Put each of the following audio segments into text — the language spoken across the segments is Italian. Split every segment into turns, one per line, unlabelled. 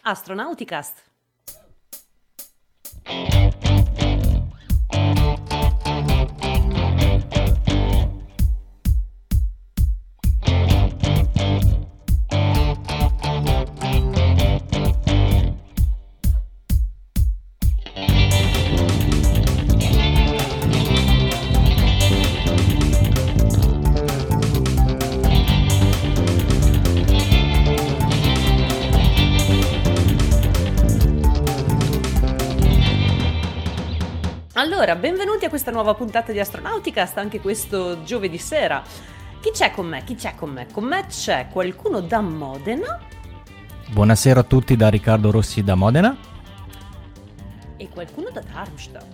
Astronauticast. Allora, benvenuti a questa nuova puntata di Astronauticast, anche questo giovedì sera. Chi c'è con me? Con me c'è qualcuno da Modena.
Buonasera a tutti da Riccardo Rossi da Modena.
E qualcuno da Darmstadt.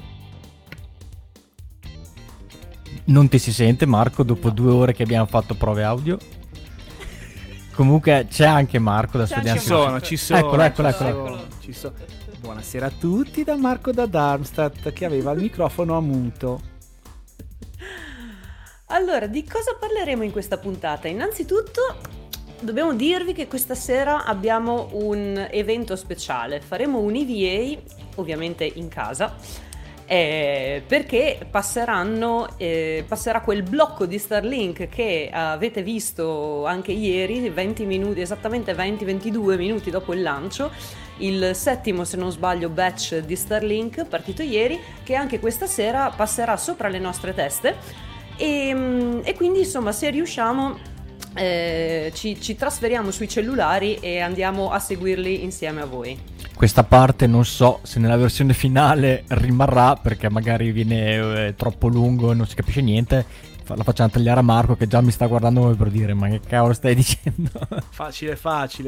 Non ti si sente, Marco, dopo 2 ore che abbiamo fatto prove audio? Comunque c'è anche Marco da studiare.
Ci sono.
Eccolo.
Ci sono. Buonasera a tutti da Marco da Darmstadt, che aveva il microfono a muto.
Allora, di cosa parleremo in questa puntata? Innanzitutto dobbiamo dirvi che questa sera abbiamo un evento speciale. Faremo un EVA, ovviamente in casa, perché passerà quel blocco di Starlink che avete visto anche ieri, 20 minuti, esattamente 20-22 minuti dopo il lancio, il 7º, se non sbaglio, batch di Starlink partito ieri, che anche questa sera passerà sopra le nostre teste e quindi insomma, se riusciamo ci trasferiamo sui cellulari e andiamo a seguirli insieme a voi.
Questa parte non so se nella versione finale rimarrà, perché magari viene troppo lungo e non si capisce niente. La facciamo tagliare a Marco, che già mi sta guardando come per dire: ma che cavolo stai dicendo?
Facile.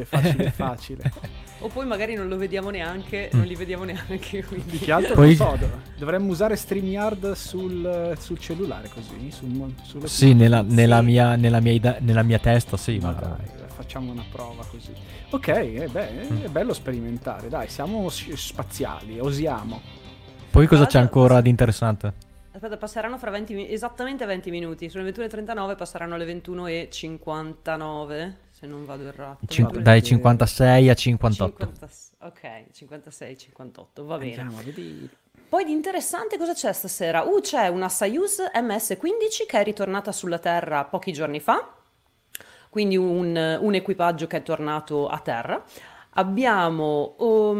O poi magari non lo vediamo neanche, non li vediamo neanche, quindi.
Che altro
Poi...
non so, dovremmo usare StreamYard sul cellulare, così
sì, nella mia testa, sì.
Ma dai, facciamo una prova così. Ok, è bello sperimentare, dai, siamo spaziali, osiamo.
Poi cosa c'è ancora di interessante?
Aspetta, passeranno fra esattamente 20 minuti. Sono le 21:39, passeranno alle 21:59, se non vado errato.
Dai 56 a 58.
Ok, 56-58, va bene.
Andiamo a vedere.
Poi di interessante cosa c'è stasera? C'è una Soyuz MS-15 che è ritornata sulla Terra pochi giorni fa, quindi un equipaggio che è tornato a terra. Abbiamo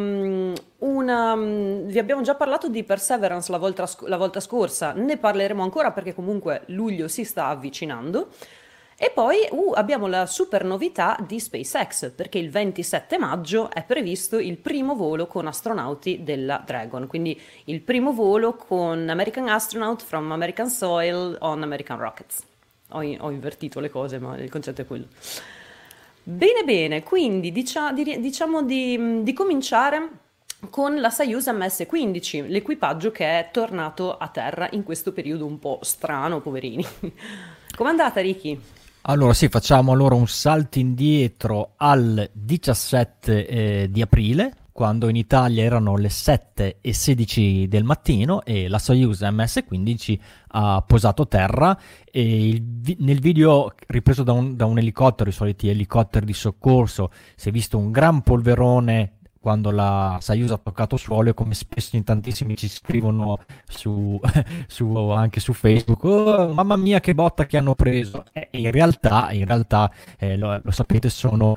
vi abbiamo già parlato di Perseverance la volta scorsa, ne parleremo ancora perché comunque luglio si sta avvicinando. E poi abbiamo la super novità di SpaceX, perché il 27 maggio è previsto il primo volo con astronauti della Dragon, quindi il primo volo con American Astronaut from American Soil on American Rockets. Ho invertito le cose, ma il concetto è quello. Bene, quindi diciamo di cominciare con la Soyuz MS-15, l'equipaggio che è tornato a terra in questo periodo un po' strano, poverini. Com'è andata, Ricky?
Allora sì, facciamo un salto indietro al 17 di aprile, quando in Italia erano le 7:16 del mattino e la Soyuz MS-15 ha posato terra. E nel video ripreso da un elicottero, i soliti elicotteri di soccorso, si è visto un gran polverone quando la Soyuz ha toccato suolo, e come spesso in tantissimi ci scrivono anche su Facebook: oh, mamma mia che botta che hanno preso. In realtà lo sapete, sono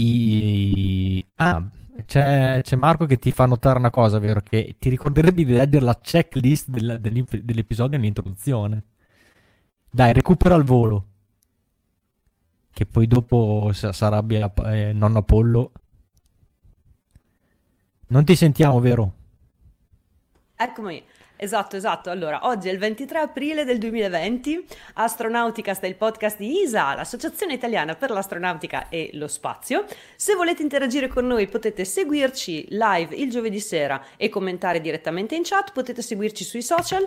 c'è Marco che ti fa notare una cosa, vero? Che ti ricorderebbe di leggere la checklist dell'episodio nell'introduzione. Dai, recupera il volo, che poi dopo si arrabbia nonno Apollo. Non ti sentiamo, vero?
Eccomi, esatto. Allora, oggi è il 23 aprile del 2020, Astronauticast è il podcast di ISA, l'Associazione Italiana per l'Astronautica e lo Spazio. Se volete interagire con noi potete seguirci live il giovedì sera e commentare direttamente in chat, potete seguirci sui social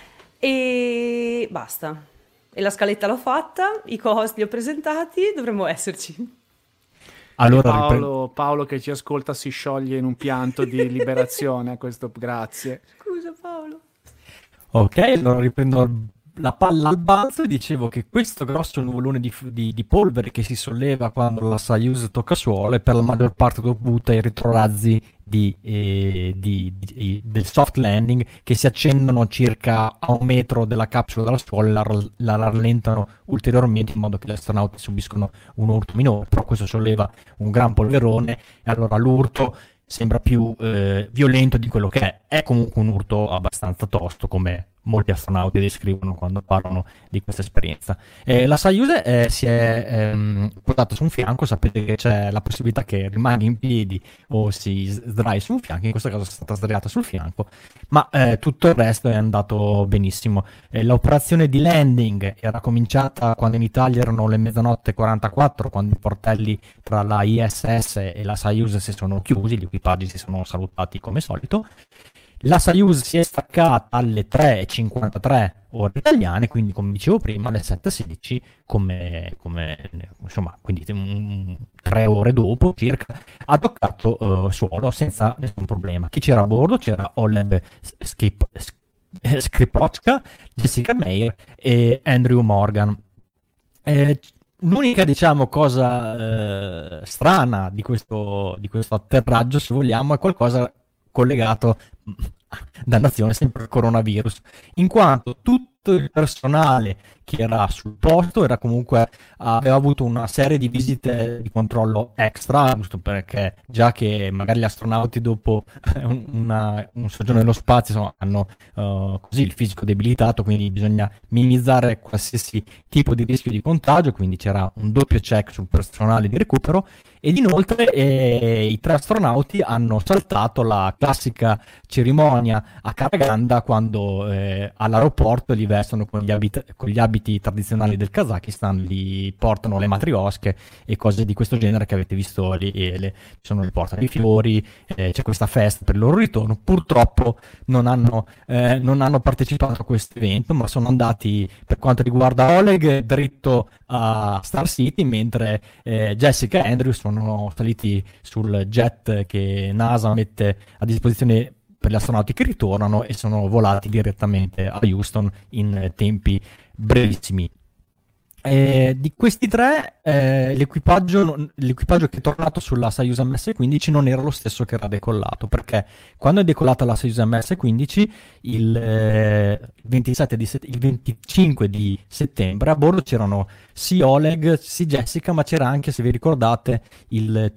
e basta. E la scaletta l'ho fatta, i co-host li ho presentati, dovremmo esserci.
Allora,
Paolo che ci ascolta si scioglie in un pianto di liberazione a questo, grazie.
Scusa Paolo.
Ok, allora riprendo la palla al balzo e dicevo che questo grosso nuvolone di polvere che si solleva quando la Soyuz tocca suolo è per la maggior parte dovuta ai retrorazzi del soft landing, che si accendono circa a 1 metro della capsula dal suolo e la rallentano ulteriormente in modo che gli astronauti subiscono un urto minore. Però questo solleva un gran polverone e allora l'urto sembra più violento di quello che è. È comunque un urto abbastanza tosto, come molti astronauti descrivono quando parlano di questa esperienza. La Soyuz si è portata su un fianco. Sapete che c'è la possibilità che rimanga in piedi o si sdrai su un fianco. In questo caso è stata sdraiata sul fianco, ma tutto il resto è andato benissimo. L'operazione di landing era cominciata quando in Italia erano le 00:44, quando i portelli tra la ISS e la Soyuz si sono chiusi, gli equipaggi si sono salutati come solito. La Soyuz si è staccata alle 3:53 ore italiane, quindi come dicevo prima alle 7:16, insomma, quindi 3 ore dopo circa, ha toccato suolo senza nessun problema. Chi c'era a bordo? C'era Oleg Skripotska, Jessica Meir e Andrew Morgan. L'unica, diciamo, cosa strana di questo atterraggio, se vogliamo, è qualcosa collegato, dannazione, sempre al coronavirus, in quanto tutto il personale che era sul posto aveva avuto una serie di visite di controllo extra, giusto perché già che magari gli astronauti dopo un soggiorno nello spazio, insomma, hanno così il fisico debilitato, quindi bisogna minimizzare qualsiasi tipo di rischio di contagio, quindi c'era un doppio check sul personale di recupero. Ed inoltre i 3 astronauti hanno saltato la classica cerimonia a Karaganda, quando all'aeroporto li vestono con gli abiti tradizionali del Kazakistan, li portano le matriosche e cose di questo genere che avete visto lì, li portano i fiori, c'è questa festa per il loro ritorno. Purtroppo non hanno partecipato a questo evento, ma sono andati, per quanto riguarda Oleg, dritto a Star City, mentre Jessica e Andrew sono saliti sul jet che NASA mette a disposizione per gli astronauti che ritornano e sono volati direttamente a Houston in tempi brevissimi. Di questi 3, l'equipaggio che è tornato sulla Soyuz MS-15 non era lo stesso che era decollato, perché quando è decollata la Soyuz MS-15 il 25 di settembre a bordo c'erano sì Oleg, sì Jessica, ma c'era anche, se vi ricordate, il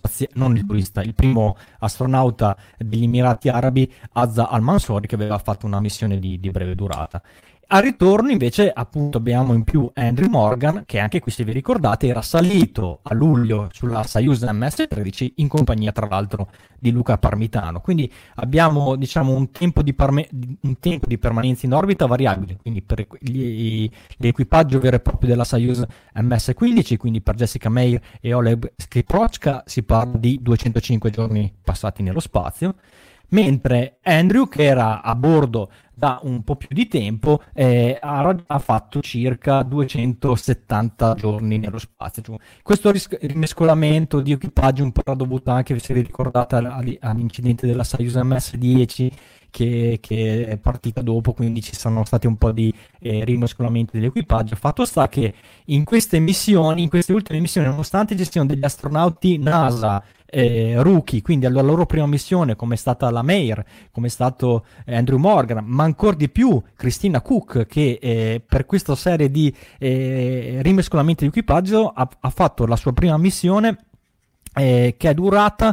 primo astronauta degli Emirati Arabi, Azza Al-Mansouri, che aveva fatto una missione di breve durata. Al ritorno invece appunto abbiamo in più Andrew Morgan, che anche qui, se vi ricordate, era salito a luglio sulla Soyuz MS-13 in compagnia tra l'altro di Luca Parmitano. Quindi abbiamo, diciamo, un tempo di permanenza in orbita variabile, quindi per l'equipaggio vero e proprio della Soyuz MS-15, quindi per Jessica Meir e Oleg Skripotska si parla di 205 giorni passati nello spazio, mentre Andrew, che era a bordo da un po' più di tempo, ha fatto circa 270 giorni nello spazio. Cioè, questo rimescolamento di equipaggio un po' era dovuto anche, se vi ricordate, all'incidente della Soyuz MS-10 che è partita dopo, quindi ci sono stati un po' di rimescolamenti dell'equipaggio. Fatto sta che in queste ultime missioni, nonostante ci siano degli astronauti NASA rookie, quindi alla loro prima missione, come è stata la Meir, come è stato Andrew Morgan, ma ancora di più Christina Cook, che per questa serie di rimescolamenti di equipaggio ha fatto la sua prima missione, che è durata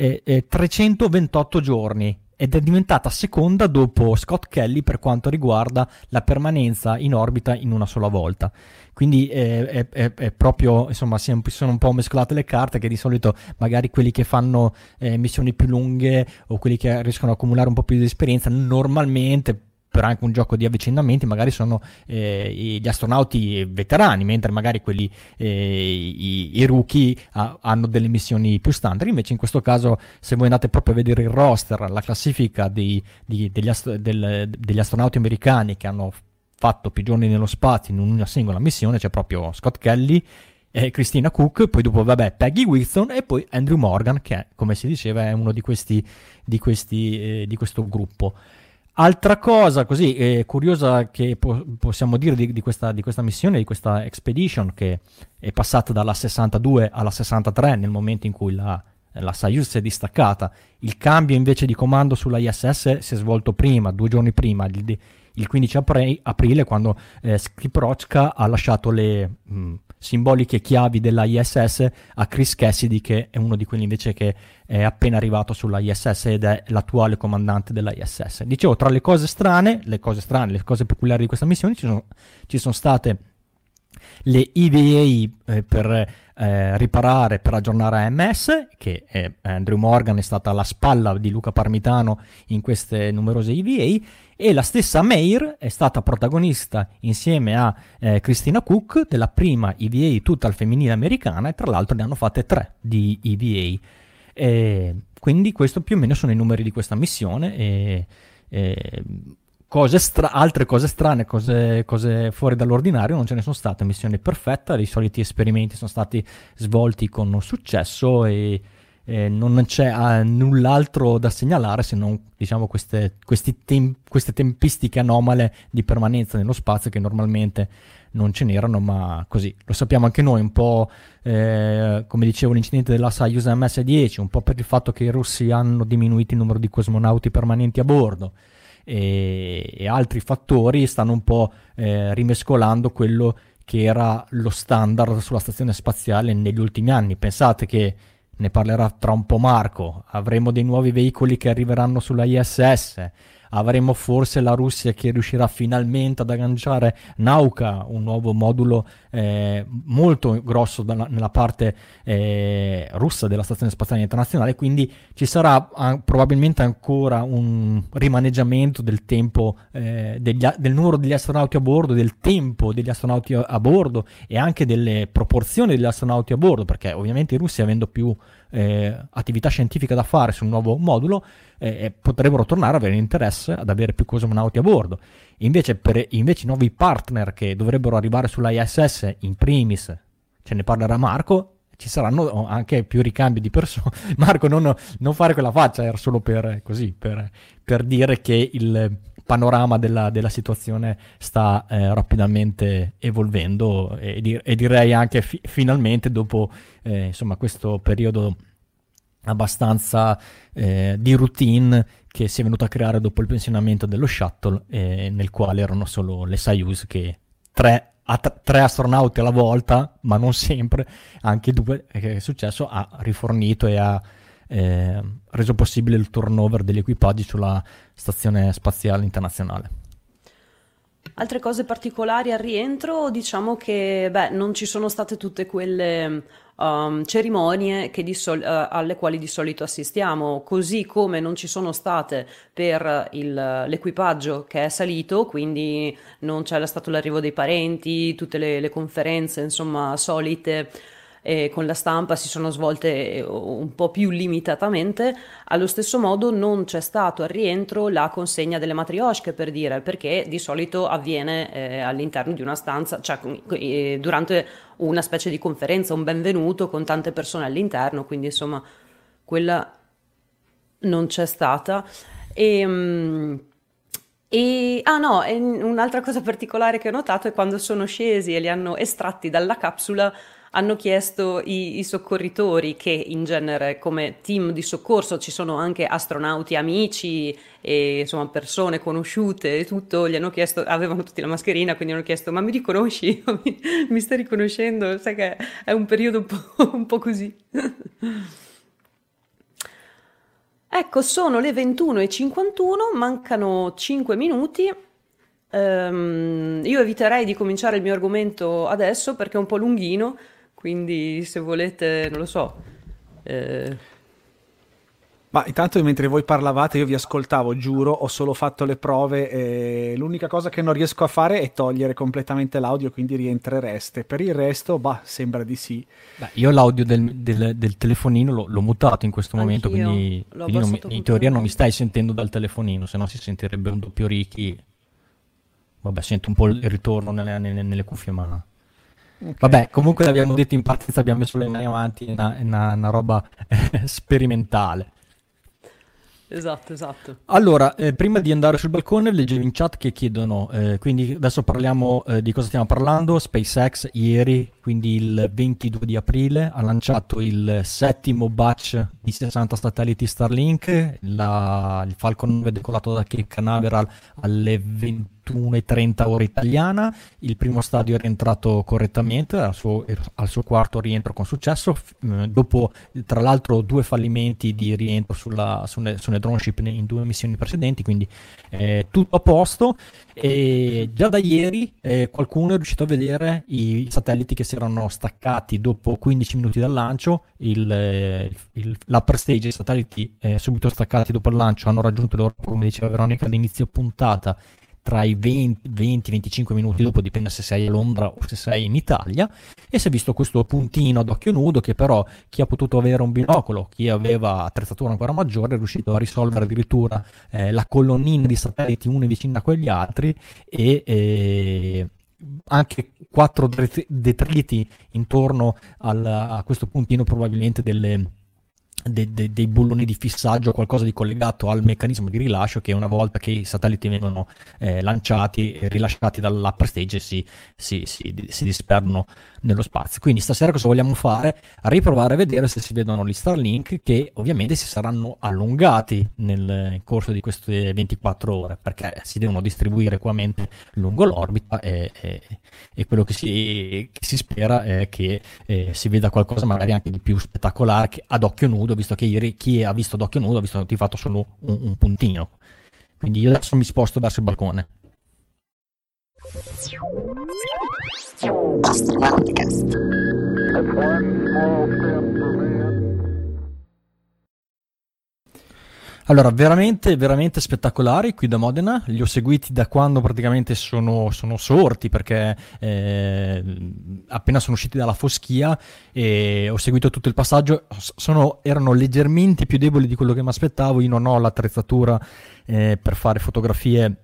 328 giorni ed è diventata seconda dopo Scott Kelly per quanto riguarda la permanenza in orbita in una sola volta. Quindi è proprio, insomma, sono un po' mescolate le carte, che di solito magari quelli che fanno missioni più lunghe o quelli che riescono a accumulare un po' più di esperienza, normalmente per anche un gioco di avvicinamenti, magari sono gli astronauti veterani, mentre magari quelli i rookie hanno delle missioni più standard. Invece in questo caso, se voi andate proprio a vedere il roster, la classifica degli astronauti americani che hanno fatto più giorni nello spazio in una singola missione, c'è proprio Scott Kelly, Christina Cook, poi dopo Peggy Whitson e poi Andrew Morgan, che come si diceva è uno di questo gruppo. Altra cosa così curiosa che possiamo dire di questa missione, di questa expedition, che è passata dalla 62 alla 63 nel momento in cui la Soyuz si è distaccata. Il cambio invece di comando sulla ISS si è svolto prima, 2 giorni prima, il 15 aprile, quando Skiprochka ha lasciato le simboliche chiavi della ISS a Chris Cassidy, che è uno di quelli invece che è appena arrivato sulla ISS ed è l'attuale comandante della ISS. Dicevo, tra le cose strane, le cose peculiari di questa missione ci sono state le EVA per riparare, per aggiornare AMS, che Andrew Morgan è stata alla spalla di Luca Parmitano in queste numerose EVA, e la stessa Meir è stata protagonista insieme a Christina Cook della prima EVA tutta al femminile americana, e tra l'altro ne hanno fatte 3 di EVA. Quindi questo più o meno sono i numeri di questa missione. Altre cose strane, cose fuori dall'ordinario non ce ne sono state. Missione perfetta, i soliti esperimenti sono stati svolti con successo e non c'è null'altro da segnalare se non, diciamo, queste tempistiche anomale di permanenza nello spazio, che normalmente non ce n'erano, ma così lo sappiamo anche noi, un po' come dicevo l'incidente della Soyuz MS-10, un po' per il fatto che i russi hanno diminuito il numero di cosmonauti permanenti a bordo, e altri fattori stanno un po' rimescolando quello che era lo standard sulla stazione spaziale negli ultimi anni. Pensate che, ne parlerà tra un po' Marco, avremo dei nuovi veicoli che arriveranno sulla ISS, avremo forse la Russia che riuscirà finalmente ad agganciare Nauka, un nuovo modulo molto grosso nella parte russa della Stazione Spaziale Internazionale, quindi ci sarà probabilmente ancora un rimaneggiamento del tempo, del numero degli astronauti a bordo, del tempo degli astronauti a bordo e anche delle proporzioni degli astronauti a bordo, perché ovviamente i russi, avendo più attività scientifica da fare sul nuovo modulo, potrebbero tornare ad avere interesse ad avere più cosmonauti a bordo. Invece i nuovi partner che dovrebbero arrivare sulla ISS, in primis, ce ne parlerà Marco, ci saranno anche più ricambi di persone. Marco, non fare quella faccia, era solo per dire che il panorama della situazione sta rapidamente evolvendo, e direi anche finalmente, dopo insomma questo periodo abbastanza di routine che si è venuto a creare dopo il pensionamento dello shuttle, nel quale erano solo le Soyuz, che tre astronauti alla volta, ma non sempre, anche 2, che è successo, ha rifornito e ha reso possibile il turnover degli equipaggi sulla Stazione Spaziale Internazionale.
Altre cose particolari al rientro, diciamo che non ci sono state tutte quelle cerimonie che alle quali di solito assistiamo, così come non ci sono state per l'equipaggio che è salito, quindi non c'è stato l'arrivo dei parenti, tutte le conferenze insomma solite con la stampa si sono svolte un po' più limitatamente. Allo stesso modo non c'è stato al rientro la consegna delle matrioshke, per dire, perché di solito avviene all'interno di una stanza, cioè durante una specie di conferenza, un benvenuto con tante persone all'interno, quindi insomma quella non c'è stata. Un'altra cosa particolare che ho notato è quando sono scesi e li hanno estratti dalla capsula, hanno chiesto i soccorritori, che in genere come team di soccorso ci sono anche astronauti amici e insomma persone conosciute e tutto, gli hanno chiesto, avevano tutti la mascherina, quindi hanno chiesto: ma mi riconosci? Mi stai riconoscendo? Sai che è un periodo un po' così. Ecco, sono le 21:51, mancano 5 minuti. Io eviterei di cominciare il mio argomento adesso perché è un po' lunghino, quindi se volete, non lo so.
Ma intanto, mentre voi parlavate, io vi ascoltavo, giuro, ho solo fatto le prove e l'unica cosa che non riesco a fare è togliere completamente l'audio, quindi rientrereste. Per il resto, sembra di sì.
Io l'audio del telefonino l'ho mutato in questo momento, quindi in teoria non mi stai sentendo dal telefonino, se no si sentirebbe un doppio Ricky. Vabbè, sento un po' il ritorno nelle cuffie, ma... Okay. Vabbè, comunque l'abbiamo detto in partenza, abbiamo messo le mani avanti, una roba sperimentale.
esatto.
Allora, prima di andare sul balcone, leggevo in chat che chiedono, quindi adesso parliamo di cosa stiamo parlando. SpaceX ieri, quindi il 22 di aprile, ha lanciato il settimo batch di 60 satelliti Starlink, il Falcon 9 è decolato da Cape Canaveral alle 21:30 ora italiana, il primo stadio è rientrato correttamente al suo quarto rientro con successo, dopo tra l'altro 2 fallimenti di rientro sulle drone ship in 2 missioni precedenti, quindi tutto a posto. E già da ieri qualcuno è riuscito a vedere i satelliti che si erano staccati dopo 15 minuti dal lancio. L'upper stage, i satelliti subito staccati dopo il lancio hanno raggiunto l'Europa, come diceva Veronica all'inizio puntata, tra i 20-25 minuti dopo, dipende se sei a Londra o se sei in Italia, e si è visto questo puntino ad occhio nudo che però chi ha potuto avere un binocolo, chi aveva attrezzatura ancora maggiore, è riuscito a risolvere addirittura la colonnina di satelliti uno vicino a quegli altri, e anche 4 detriti intorno a questo puntino, probabilmente dei bulloni di fissaggio o qualcosa di collegato al meccanismo di rilascio, che una volta che i satelliti vengono lanciati e rilasciati dall'upper stage si disperdono nello spazio. Quindi stasera cosa vogliamo fare? Riprovare a vedere se si vedono gli Starlink, che ovviamente si saranno allungati nel corso di queste 24 ore, perché si devono distribuire equamente lungo l'orbita, e quello che si spera è che si veda qualcosa magari anche di più spettacolare che ad occhio nudo, visto che ieri chi ha visto ad occhio nudo ha visto di fatto solo un puntino. Quindi io adesso mi sposto verso il balcone. Allora, veramente, veramente spettacolari qui da Modena. Li ho seguiti da quando praticamente sono sorti, perché appena sono usciti dalla foschia, e ho seguito tutto il passaggio. Erano leggermente più deboli di quello che mi aspettavo. Io non ho l'attrezzatura per fare fotografie,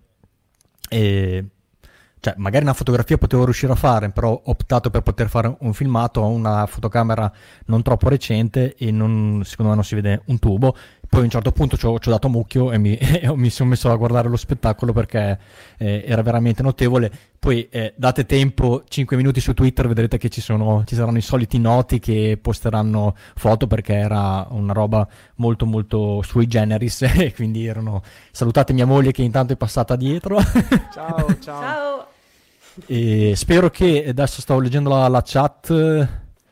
cioè magari una fotografia potevo riuscire a fare, però ho optato per poter fare un filmato. Ho una fotocamera non troppo recente e secondo me non si vede un tubo. Poi a un certo punto ci ho dato mucchio e mi sono messo a guardare lo spettacolo, perché era veramente notevole. Poi date tempo 5 minuti su Twitter, vedrete che ci saranno i soliti noti che posteranno foto, perché era una roba molto molto sui generis e quindi salutate mia moglie che intanto è passata dietro.
Ciao.
E spero che, adesso stavo leggendo la chat,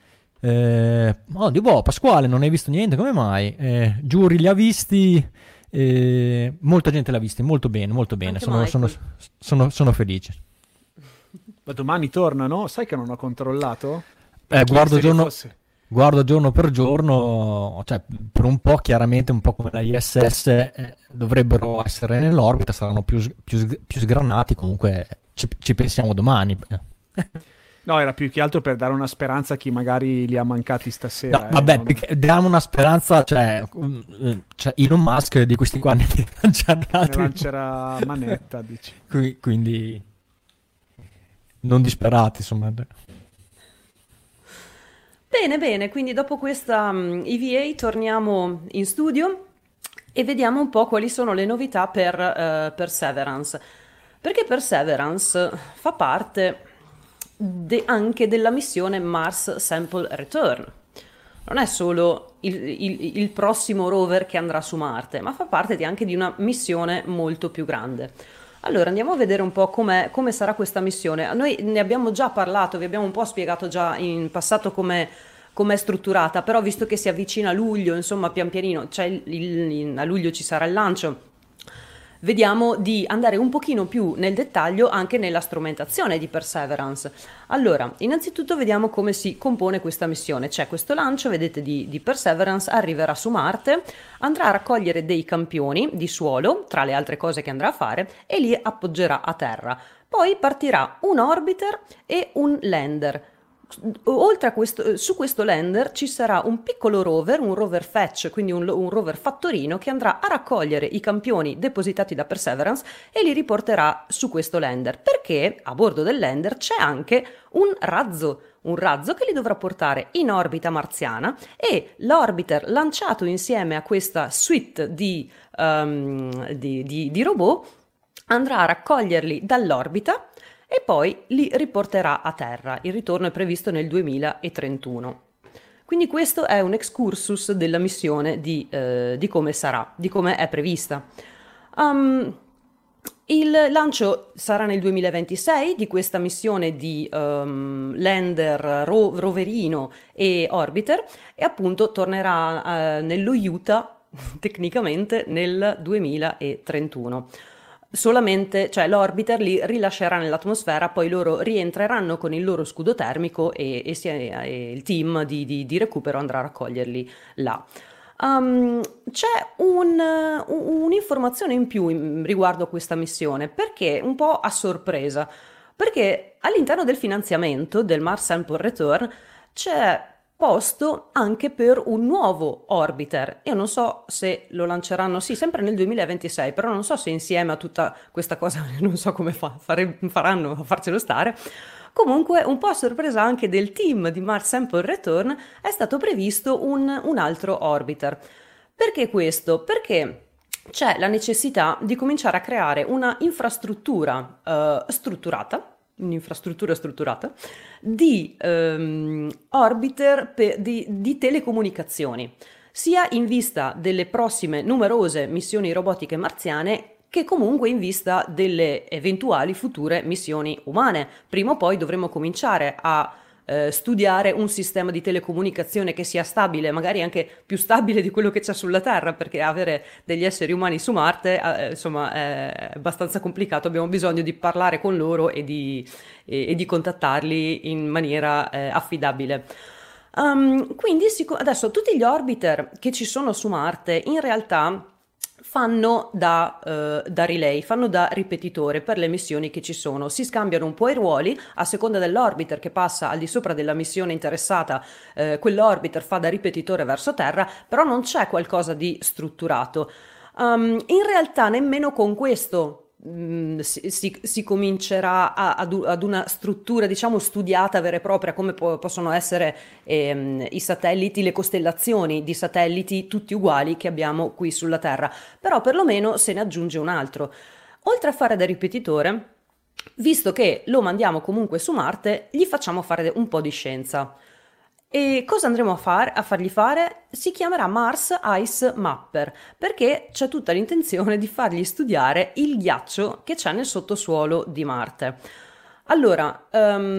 Pasquale, non hai visto niente, come mai? Giuri li ha visti, molta gente l'ha visti, molto bene, sono felice.
Ma domani tornano? Sai che non ho controllato?
Guardo giorno per giorno, cioè per un po' chiaramente, un po' come la ISS, dovrebbero essere nell'orbita, saranno più sgranati, comunque ci pensiamo domani.
No, era più che altro per dare una speranza a chi magari li ha mancati stasera.
No, vabbè, diamo una speranza, cioè Elon Musk di questi qua ne
lancerà manetta, dici.
Quindi non disperati, insomma.
Bene, quindi dopo questa EVA torniamo in studio e vediamo un po' quali sono le novità per Perseverance. Perché Perseverance fa parte anche della missione Mars Sample Return. Non è solo il prossimo rover che andrà su Marte, ma fa parte anche di una missione molto più grande. Allora andiamo a vedere un po' come sarà questa missione. Noi ne abbiamo già parlato, vi abbiamo un po' spiegato già in passato com'è strutturata, però visto che si avvicina luglio, insomma pian pianino, a luglio ci sarà il lancio, vediamo di andare un pochino più nel dettaglio anche nella strumentazione di Perseverance. Allora, innanzitutto vediamo come si compone questa missione. C'è questo lancio, vedete, di Perseverance, arriverà su Marte, andrà a raccogliere dei campioni di suolo, tra le altre cose che andrà a fare, e li appoggerà a terra. Poi partirà un orbiter e un lander. Oltre a questo, su questo lander ci sarà un piccolo rover, un rover fetch, quindi un rover fattorino, che andrà a raccogliere i campioni depositati da Perseverance e li riporterà su questo lander, perché a bordo del lander c'è anche un un razzo che li dovrà portare in orbita marziana e l'orbiter lanciato insieme a questa suite di robot andrà a raccoglierli dall'orbita e poi li riporterà a terra. Il ritorno è previsto nel 2031. Quindi questo è un excursus della missione di come sarà, di come è prevista. Il lancio sarà nel 2026 di questa missione di lander, roverino e orbiter e appunto tornerà nello Utah tecnicamente nel 2031. Solamente, cioè l'orbiter li rilascerà nell'atmosfera, poi loro rientreranno con il loro scudo termico e il team di recupero andrà a raccoglierli là. C'è un'informazione in più riguardo a questa missione, perché un po' a sorpresa, perché all'interno del finanziamento del Mars Sample Return c'è posto anche per un nuovo orbiter. Io non so se lo lanceranno, sì, sempre nel 2026, però non so se insieme a tutta questa cosa, non so come faranno a farcelo stare. Comunque, un po' a sorpresa anche del team di Mars Sample Return, è stato previsto un altro orbiter. Perché questo? Perché c'è la necessità di cominciare a creare una infrastruttura strutturata di orbiter di telecomunicazioni, sia in vista delle prossime numerose missioni robotiche marziane che comunque in vista delle eventuali future missioni umane. Prima o poi dovremo cominciare a studiare un sistema di telecomunicazione che sia stabile, magari anche più stabile di quello che c'è sulla Terra, perché avere degli esseri umani su Marte insomma è abbastanza complicato. Abbiamo bisogno di parlare con loro e di contattarli in maniera affidabile. Quindi adesso tutti gli orbiter che ci sono su Marte in realtà fanno da relay, fanno da ripetitore per le missioni che ci sono. Si scambiano un po' i ruoli a seconda dell'orbiter che passa al di sopra della missione interessata. Quell'orbiter fa da ripetitore verso Terra, però non c'è qualcosa di strutturato. In realtà nemmeno con questo si comincerà ad una struttura, diciamo, studiata vera e propria, come possono essere i satelliti, le costellazioni di satelliti tutti uguali che abbiamo qui sulla Terra, però perlomeno se ne aggiunge un altro. Oltre a fare da ripetitore, visto che lo mandiamo comunque su Marte, gli facciamo fare un po' di scienza. E cosa andremo a fargli fare? Si chiamerà Mars Ice Mapper, perché c'è tutta l'intenzione di fargli studiare il ghiaccio che c'è nel sottosuolo di Marte. Allora,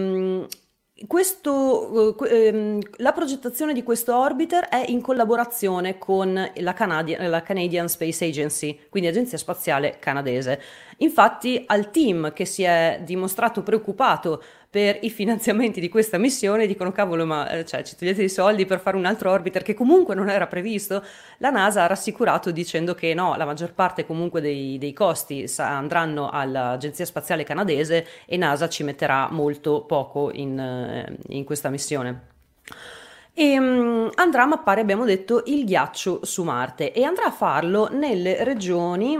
la progettazione di questo orbiter è in collaborazione con la Canadian Space Agency, quindi Agenzia Spaziale Canadese. Infatti, al team che si è dimostrato preoccupato per i finanziamenti di questa missione dicono: cavolo, ma ci togliete i soldi per fare un altro orbiter che comunque non era previsto? La NASA ha rassicurato dicendo che no, la maggior parte comunque dei costi andranno all'Agenzia Spaziale Canadese e NASA ci metterà molto poco in questa missione. E andrà a mappare, abbiamo detto, il ghiaccio su Marte e andrà a farlo nelle regioni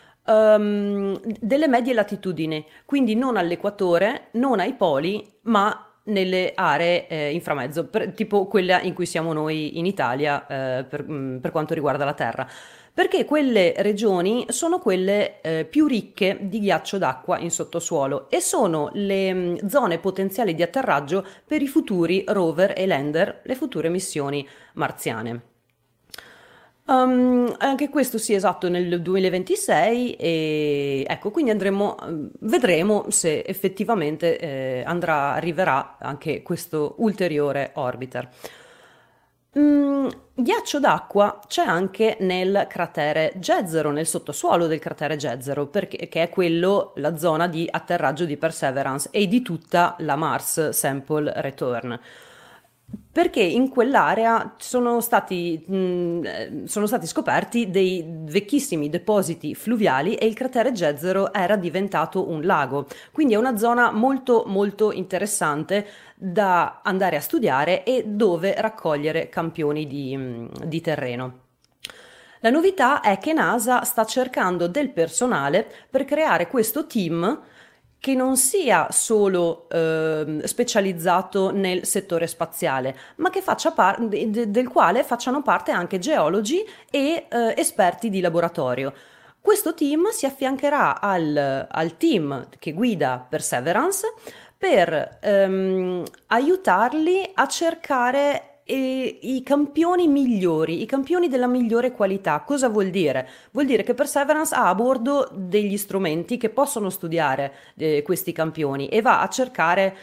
delle medie latitudini, quindi non all'equatore, non ai poli, ma nelle aree inframezzo, tipo quella in cui siamo noi in Italia per quanto riguarda la Terra, perché quelle regioni sono quelle più ricche di ghiaccio d'acqua in sottosuolo e sono le zone potenziali di atterraggio per i futuri rover e lander, le future missioni marziane. Anche questo sì, esatto, nel 2026 e ecco, quindi vedremo se effettivamente arriverà anche questo ulteriore orbiter. Ghiaccio d'acqua c'è anche nel cratere Jezero, nel sottosuolo del cratere Jezero, che è la zona di atterraggio di Perseverance e di tutta la Mars Sample Return. Perché in quell'area sono stati scoperti dei vecchissimi depositi fluviali e il cratere Jezero era diventato un lago, quindi è una zona molto molto interessante da andare a studiare e dove raccogliere campioni di terreno. La novità è che NASA sta cercando del personale per creare questo team che non sia solo specializzato nel settore spaziale, ma che del quale facciano parte anche geologi e esperti di laboratorio. Questo team si affiancherà al team che guida Perseverance per aiutarli a cercare i campioni migliori, i campioni della migliore qualità. Cosa vuol dire? Vuol dire che Perseverance ha a bordo degli strumenti che possono studiare questi campioni e va a cercare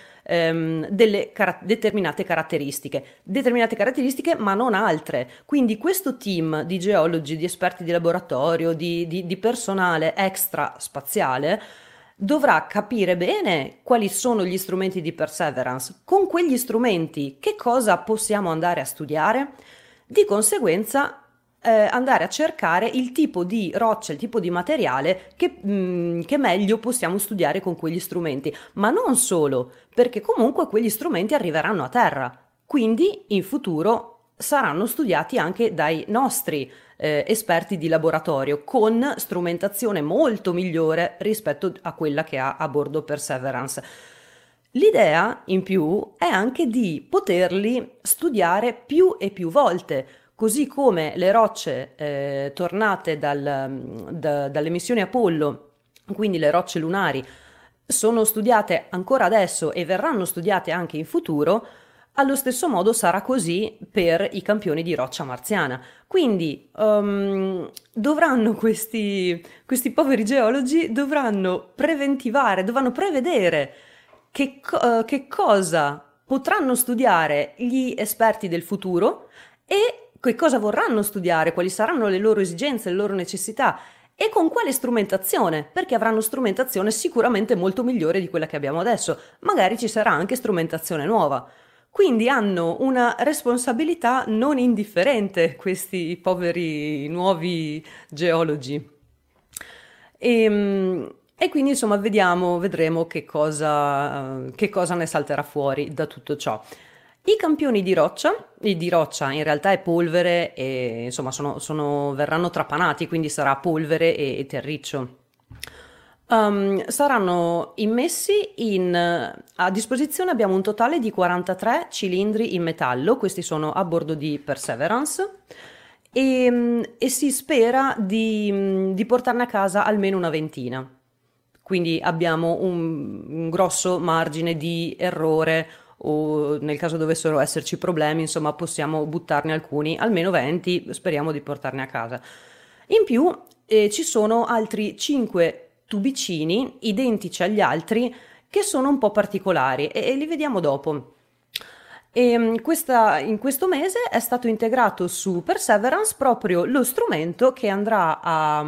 determinate caratteristiche, ma non altre. Quindi questo team di geologi, di esperti di laboratorio, di personale extra spaziale dovrà capire bene quali sono gli strumenti di Perseverance. Con quegli strumenti che cosa possiamo andare a studiare? Di conseguenza andare a cercare il tipo di roccia, il tipo di materiale che meglio possiamo studiare con quegli strumenti, ma non solo, perché comunque quegli strumenti arriveranno a terra, quindi in futuro saranno studiati anche dai nostri esperti di laboratorio con strumentazione molto migliore rispetto a quella che ha a bordo Perseverance. L'idea in più è anche di poterli studiare più e più volte, così come le rocce tornate dalle missioni Apollo, quindi le rocce lunari, sono studiate ancora adesso e verranno studiate anche in futuro. Allo stesso modo sarà così per i campioni di roccia marziana. Quindi dovranno questi poveri geologi dovranno prevedere che cosa potranno studiare gli esperti del futuro e che cosa vorranno studiare, quali saranno le loro esigenze, le loro necessità e con quale strumentazione, perché avranno strumentazione sicuramente molto migliore di quella che abbiamo adesso. Magari ci sarà anche strumentazione nuova. Quindi hanno una responsabilità non indifferente questi poveri nuovi geologi. E quindi insomma vedremo che cosa ne salterà fuori da tutto ciò. I campioni di roccia in realtà è polvere e insomma verranno trapanati, quindi sarà polvere e terriccio. Saranno immessi a disposizione abbiamo un totale di 43 cilindri in metallo, questi sono a bordo di Perseverance e si spera di portarne a casa almeno una ventina, quindi abbiamo un grosso margine di errore o nel caso dovessero esserci problemi, insomma possiamo buttarne alcuni, almeno 20, speriamo di portarne a casa. In più ci sono altri 5 tubicini identici agli altri che sono un po' particolari e li vediamo dopo. In questo mese è stato integrato su Perseverance proprio lo strumento che andrà a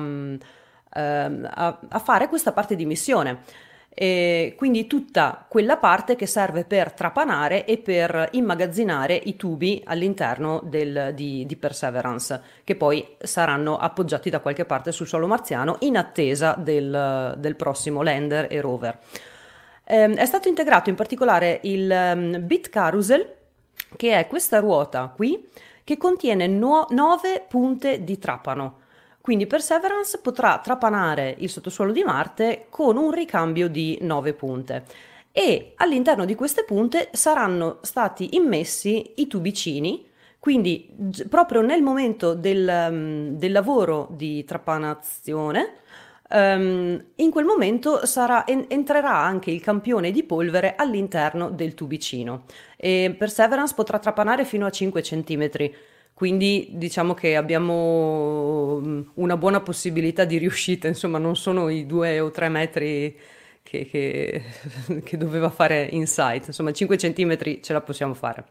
fare questa parte di missione. E quindi tutta quella parte che serve per trapanare e per immagazzinare i tubi all'interno di Perseverance, che poi saranno appoggiati da qualche parte sul suolo marziano in attesa del prossimo lander e rover. È stato integrato in particolare il Bit Carousel, che è questa ruota qui che contiene 9 punte di trapano. Quindi Perseverance potrà trapanare il sottosuolo di Marte con un ricambio di 9 punte e all'interno di queste punte saranno stati immessi i tubicini, quindi proprio nel momento del lavoro di trapanazione, in quel momento entrerà anche il campione di polvere all'interno del tubicino e Perseverance potrà trapanare fino a 5 centimetri. Quindi diciamo che abbiamo una buona possibilità di riuscita, insomma non sono i 2 o 3 metri che doveva fare InSight, insomma 5 centimetri ce la possiamo fare.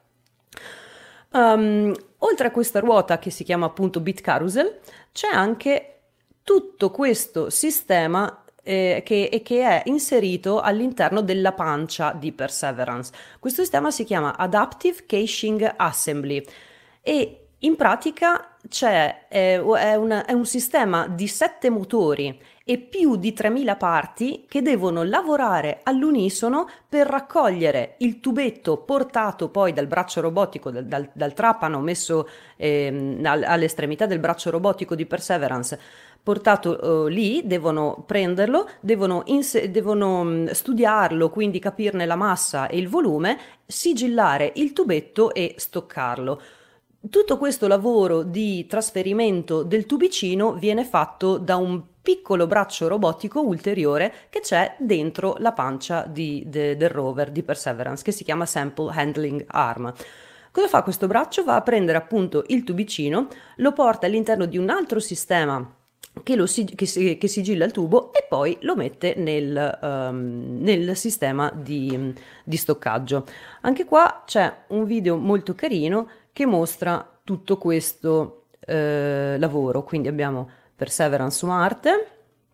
Oltre a questa ruota che si chiama appunto Bit Carousel, c'è anche tutto questo sistema che è inserito all'interno della pancia di Perseverance. Questo sistema si chiama Adaptive Caching Assembly e in pratica è un sistema di 7 motori e più di 3.000 parti che devono lavorare all'unisono per raccogliere il tubetto portato poi dal braccio robotico, dal trapano messo all'estremità del braccio robotico di Perseverance, portato lì, devono prenderlo, devono studiarlo, quindi capirne la massa e il volume, sigillare il tubetto e stoccarlo. Tutto questo lavoro di trasferimento del tubicino viene fatto da un piccolo braccio robotico ulteriore che c'è dentro la pancia del rover di Perseverance, che si chiama Sample Handling Arm. Cosa fa questo braccio? Va a prendere appunto il tubicino, lo porta all'interno di un altro sistema che sigilla il tubo e poi lo mette nel sistema di stoccaggio. Anche qua c'è un video molto carino che mostra tutto questo lavoro. Quindi abbiamo Perseverance su Marte,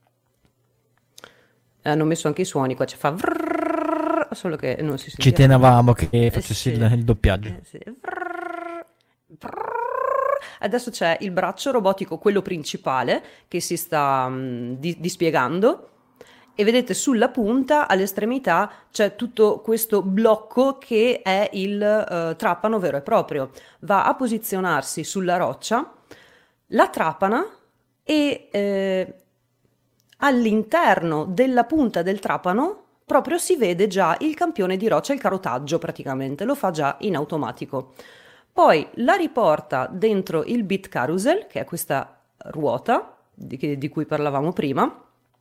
hanno messo anche i suoni, qua fa vrrr, solo che non si sente.
Ci tenevamo che facessi il doppiaggio.
Sì. Adesso c'è il braccio robotico, quello principale, che si sta dispiegando, e vedete sulla punta, all'estremità, c'è tutto questo blocco che è il trapano vero e proprio. Va a posizionarsi sulla roccia, la trapana, e all'interno della punta del trapano proprio si vede già il campione di roccia, il carotaggio praticamente, lo fa già in automatico. Poi la riporta dentro il bit carousel, che è questa ruota di cui parlavamo prima.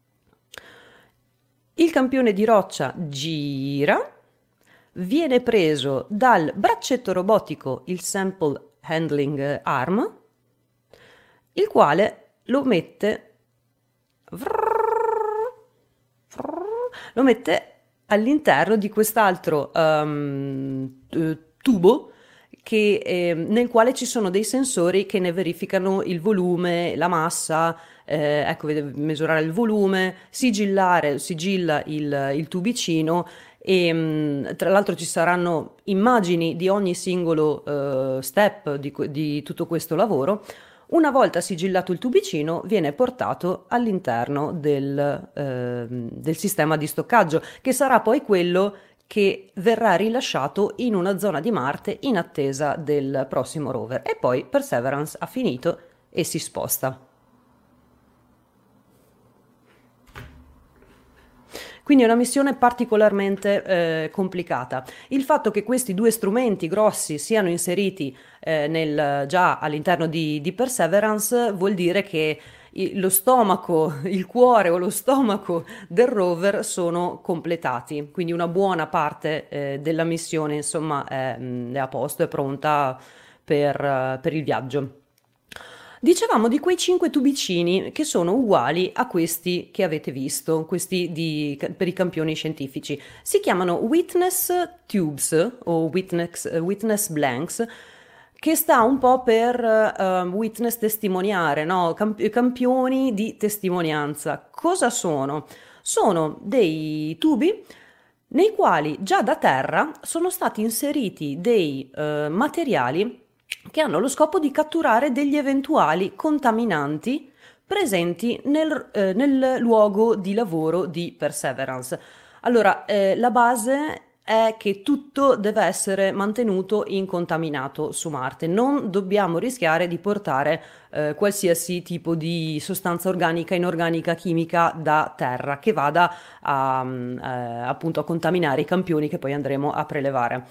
Il campione di roccia gira, viene preso dal braccetto robotico, il Sample Handling Arm, il quale lo mette all'interno di quest'altro tubo nel quale ci sono dei sensori che ne verificano il volume, la massa, ecco, misurare il volume, sigilla il tubicino, e tra l'altro ci saranno immagini di ogni singolo step di tutto questo lavoro. Una volta sigillato il tubicino, viene portato all'interno del sistema di stoccaggio, che sarà poi quello che verrà rilasciato in una zona di Marte in attesa del prossimo rover. E poi Perseverance ha finito e si sposta. Quindi è una missione particolarmente complicata. Il fatto che questi due strumenti grossi siano inseriti già all'interno di Perseverance vuol dire che lo stomaco, il cuore o lo stomaco del rover sono completati, quindi una buona parte della missione, insomma, è a posto, è pronta per il viaggio. Dicevamo di quei 5 tubicini che sono uguali a questi che avete visto, questi per i campioni scientifici. Si chiamano Witness Tubes o Witness Blanks, che sta un po' per witness, testimoniare, no? Campioni di testimonianza. Cosa sono? Sono dei tubi nei quali già da terra sono stati inseriti dei materiali che hanno lo scopo di catturare degli eventuali contaminanti presenti nel luogo di lavoro di Perseverance. Allora, la base è che tutto deve essere mantenuto incontaminato su Marte. Non dobbiamo rischiare di portare qualsiasi tipo di sostanza organica, inorganica, chimica da terra che vada appunto a contaminare i campioni che poi andremo a prelevare.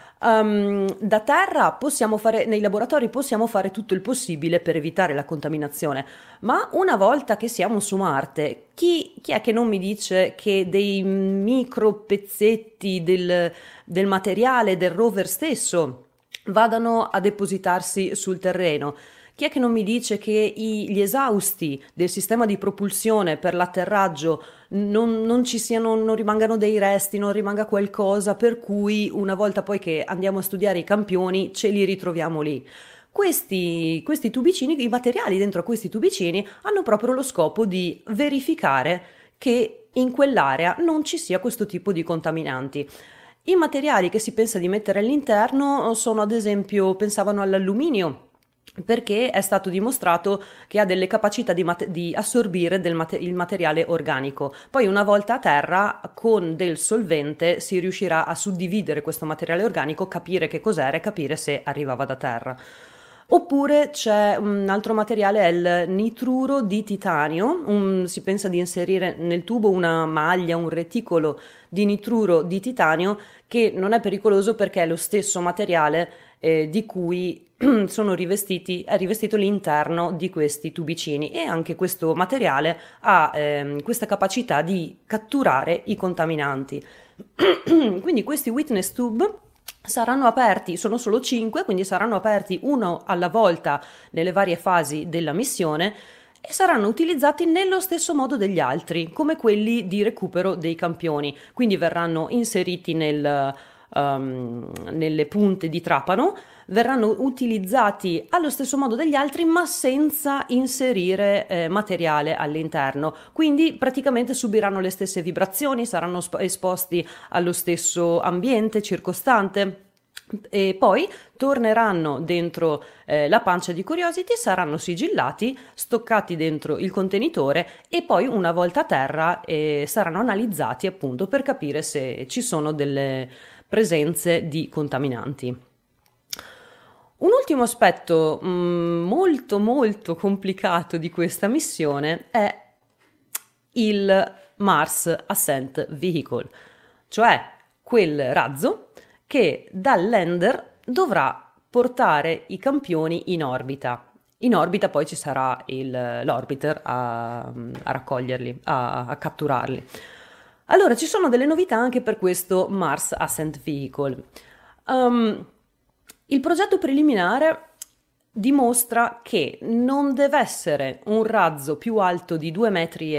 Da terra nei laboratori possiamo fare tutto il possibile per evitare la contaminazione, ma una volta che siamo su Marte, chi è che non mi dice che dei micro pezzetti del materiale del rover stesso vadano a depositarsi sul terreno? Chi è che non mi dice che gli esausti del sistema di propulsione per l'atterraggio non rimangano dei resti, non rimanga qualcosa per cui una volta poi che andiamo a studiare i campioni ce li ritroviamo lì? Questi tubicini, i materiali dentro a questi tubicini hanno proprio lo scopo di verificare che in quell'area non ci sia questo tipo di contaminanti. I materiali che si pensa di mettere all'interno sono, ad esempio, pensavano all'alluminio, perché è stato dimostrato che ha delle capacità di assorbire il materiale organico. Poi una volta a terra, con del solvente si riuscirà a suddividere questo materiale organico, capire che cos'era e capire se arrivava da terra. Oppure c'è un altro materiale, è il nitruro di titanio. Si pensa di inserire nel tubo una maglia, un reticolo di nitruro di titanio, che non è pericoloso perché è lo stesso materiale di cui è rivestito l'interno di questi tubicini, e anche questo materiale ha questa capacità di catturare i contaminanti. Quindi questi witness tube saranno aperti, sono solo 5, quindi saranno aperti uno alla volta nelle varie fasi della missione e saranno utilizzati nello stesso modo degli altri, come quelli di recupero dei campioni. Quindi verranno inseriti nelle punte di trapano, verranno utilizzati allo stesso modo degli altri, ma senza inserire materiale all'interno. Quindi praticamente subiranno le stesse vibrazioni, saranno esposti allo stesso ambiente circostante. E poi torneranno dentro la pancia di Curiosity, saranno sigillati, stoccati dentro il contenitore e poi una volta a terra saranno analizzati appunto per capire se ci sono delle presenze di contaminanti. Un ultimo aspetto molto molto complicato di questa missione è il Mars Ascent Vehicle, cioè quel razzo che dal lander dovrà portare i campioni in orbita. In orbita poi ci sarà l'orbiter a raccoglierli, a catturarli. Allora, ci sono delle novità anche per questo Mars Ascent Vehicle. Il progetto preliminare dimostra che non deve essere un razzo più alto di 2,8 metri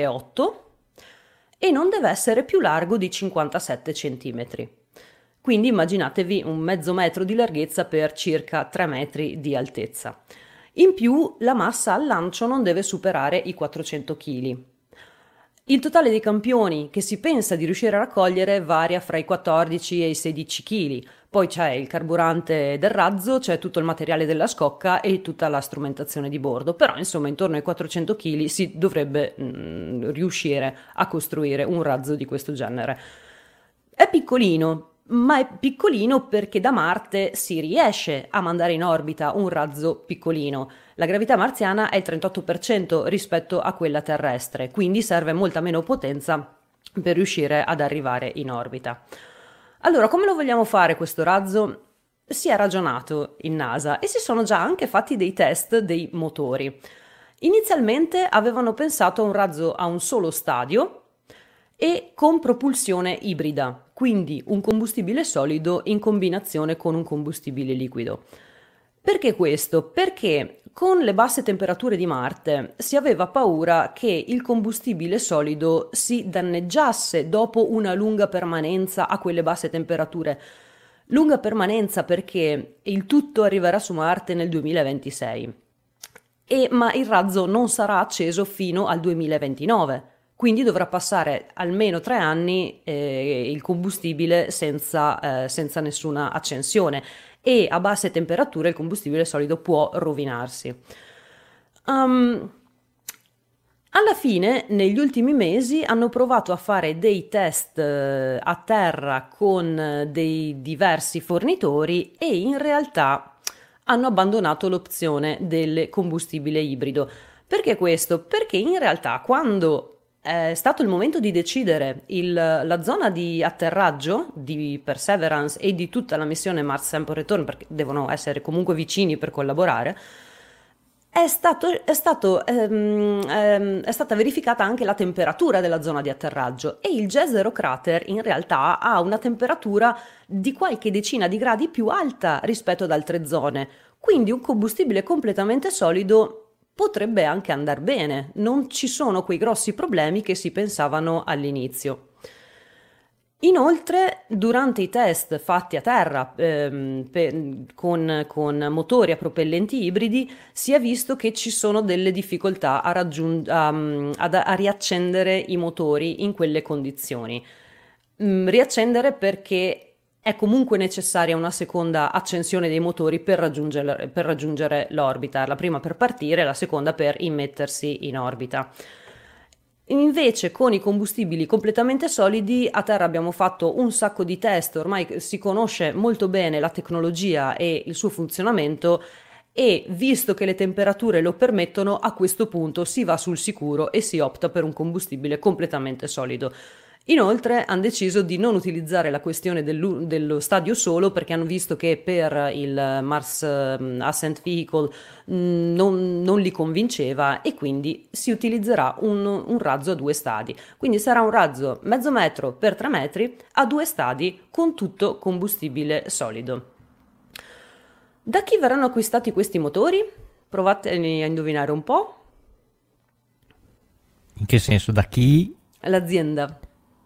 e non deve essere più largo di 57 centimetri. Quindi immaginatevi un mezzo metro di larghezza per circa 3 metri di altezza. In più, la massa al lancio non deve superare i 400 kg. Il totale dei campioni che si pensa di riuscire a raccogliere varia fra i 14 e i 16 kg. Poi c'è il carburante del razzo, c'è tutto il materiale della scocca e tutta la strumentazione di bordo. Però, insomma, intorno ai 400 kg si dovrebbe riuscire a costruire un razzo di questo genere. È piccolino, ma è piccolino perché da Marte si riesce a mandare in orbita un razzo piccolino. La gravità marziana è il 38% rispetto a quella terrestre, quindi serve molta meno potenza per riuscire ad arrivare in orbita. Allora, come lo vogliamo fare questo razzo? Si è ragionato in NASA e si sono già anche fatti dei test dei motori. Inizialmente avevano pensato a un razzo a un solo stadio e con propulsione ibrida, quindi un combustibile solido in combinazione con un combustibile liquido. Perché questo? Perché con le basse temperature di Marte si aveva paura che il combustibile solido si danneggiasse dopo una lunga permanenza a quelle basse temperature. Lunga permanenza perché il tutto arriverà su Marte nel 2026, ma il razzo non sarà acceso fino al 2029. Quindi dovrà passare almeno 3 anni il combustibile senza nessuna accensione, e a basse temperature il combustibile solido può rovinarsi. Alla fine, negli ultimi mesi, hanno provato a fare dei test a terra con dei diversi fornitori e in realtà hanno abbandonato l'opzione del combustibile ibrido. Perché questo? Perché in realtà quando è stato il momento di decidere la zona di atterraggio di Perseverance e di tutta la missione Mars Sample Return, perché devono essere comunque vicini per collaborare, è stata verificata anche la temperatura della zona di atterraggio, e il Jezero Crater in realtà ha una temperatura di qualche decina di gradi più alta rispetto ad altre zone, quindi un combustibile completamente solido potrebbe anche andar bene, non ci sono quei grossi problemi che si pensavano all'inizio. Inoltre, durante i test fatti a terra con motori a propellenti ibridi, si è visto che ci sono delle difficoltà a riaccendere i motori in quelle condizioni. Riaccendere perché è comunque necessaria una seconda accensione dei motori per raggiungere l'orbita, la prima per partire, la seconda per immettersi in orbita. Invece con i combustibili completamente solidi a terra abbiamo fatto un sacco di test, ormai si conosce molto bene la tecnologia e il suo funzionamento, e visto che le temperature lo permettono, a questo punto si va sul sicuro e si opta per un combustibile completamente solido. Inoltre hanno deciso di non utilizzare la questione dello stadio solo, perché hanno visto che per il Mars Ascent Vehicle non li convinceva, e quindi si utilizzerà un razzo a 2 stadi. Quindi sarà un razzo mezzo metro per 3 metri a 2 stadi con tutto combustibile solido. Da chi verranno acquistati questi motori? Provate a indovinare un po'.
In che senso? Da chi?
L'azienda.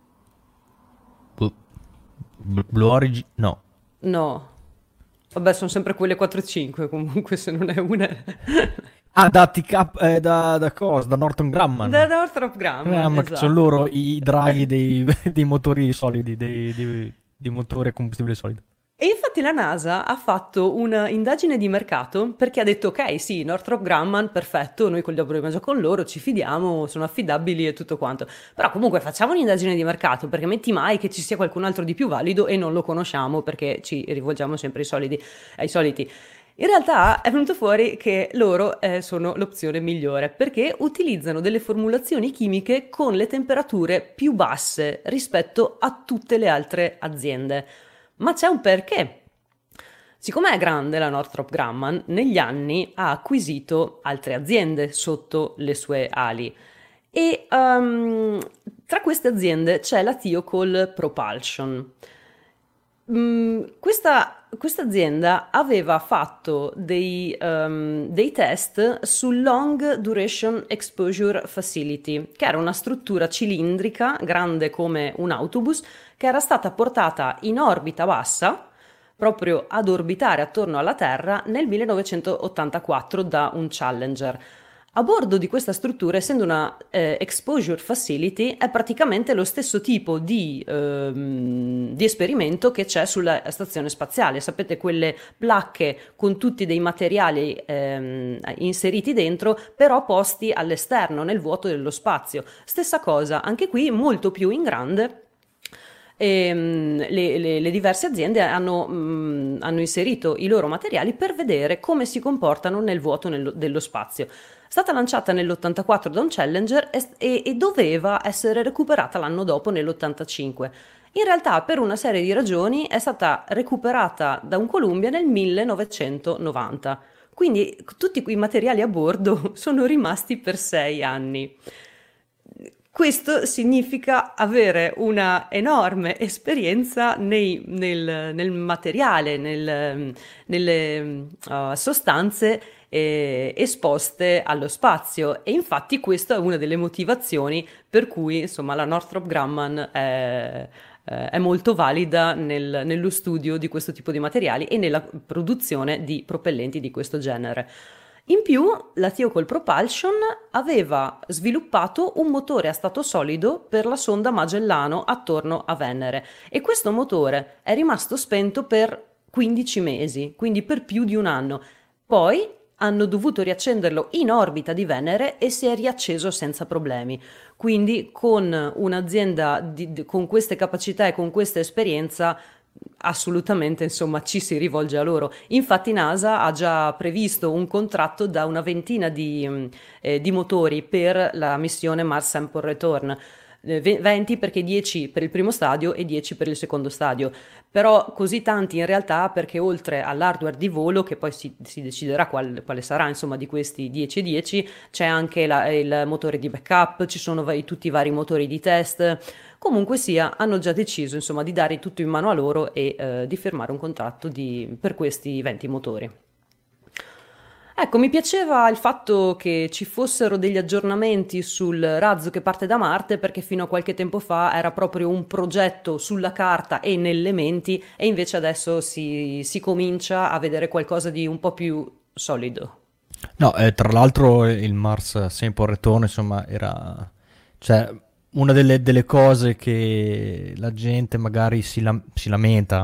Blue Origin? No.
No. Vabbè, sono sempre quelle 4-5 comunque, se non è una.
Ah, da cosa? Da Northrop Grumman.
Da Northrop Grumman,
Ma
esatto.
sono loro i draghi dei motori solidi, dei motori a combustibile solido.
E infatti la NASA ha fatto un'indagine di mercato, perché ha detto ok, sì, Northrop Grumman, perfetto, noi collaboriamo già con loro, ci fidiamo, sono affidabili e tutto quanto. Però comunque facciamo un'indagine di mercato, perché metti mai che ci sia qualcun altro di più valido e non lo conosciamo, perché ci rivolgiamo sempre ai soliti. In realtà è venuto fuori che loro sono l'opzione migliore, perché utilizzano delle formulazioni chimiche con le temperature più basse rispetto a tutte le altre aziende. Ma c'è un perché. Siccome è grande la Northrop Grumman, negli anni ha acquisito altre aziende sotto le sue ali. E tra queste aziende c'è la Thiokol Propulsion. Questa azienda aveva fatto dei test sul Long Duration Exposure Facility, che era una struttura cilindrica grande come un autobus, che era stata portata in orbita bassa, proprio ad orbitare attorno alla Terra nel 1984 da un Challenger. A bordo di questa struttura, essendo una exposure facility, è praticamente lo stesso tipo di esperimento che c'è sulla stazione spaziale. Sapete, quelle placche con tutti dei materiali inseriti dentro, però posti all'esterno, nel vuoto dello spazio. Stessa cosa, anche qui molto più in grande. Le diverse aziende hanno inserito i loro materiali per vedere come si comportano nel vuoto dello spazio. È stata lanciata nell'84 da un Challenger e doveva essere recuperata l'anno dopo, nell'85. In realtà, per una serie di ragioni, è stata recuperata da un Columbia nel 1990. Quindi tutti quei materiali a bordo sono rimasti per 6 anni. Questo significa avere una enorme esperienza nel materiale, nelle sostanze esposte allo spazio, e infatti questa è una delle motivazioni per cui, insomma, la Northrop Grumman è molto valida nello studio di questo tipo di materiali e nella produzione di propellenti di questo genere. In più, la Thiokol Propulsion aveva sviluppato un motore a stato solido per la sonda Magellano attorno a Venere, e questo motore è rimasto spento per 15 mesi, quindi per più di un anno. Poi hanno dovuto riaccenderlo in orbita di Venere e si è riacceso senza problemi. Quindi con un'azienda con queste capacità e con questa esperienza, assolutamente, insomma, ci si rivolge a loro. Infatti NASA ha già previsto un contratto da una ventina di motori per la missione Mars Sample Return. 20 perché 10 per il primo stadio e 10 per il secondo stadio, però così tanti in realtà, perché oltre all'hardware di volo, che poi si deciderà quale sarà, insomma, di questi 10 e 10, c'è anche il motore di backup, ci sono tutti i vari motori di test. Comunque sia, hanno già deciso, insomma, di dare tutto in mano a loro e di firmare un contratto per questi 20 motori. Ecco, mi piaceva il fatto che ci fossero degli aggiornamenti sul razzo che parte da Marte, perché fino a qualche tempo fa era proprio un progetto sulla carta e nelle menti, e invece adesso si comincia a vedere qualcosa di un po' più solido.
No, tra l'altro il Mars Sample Return, insomma, era... Cioè, una delle cose che la gente magari si lamenta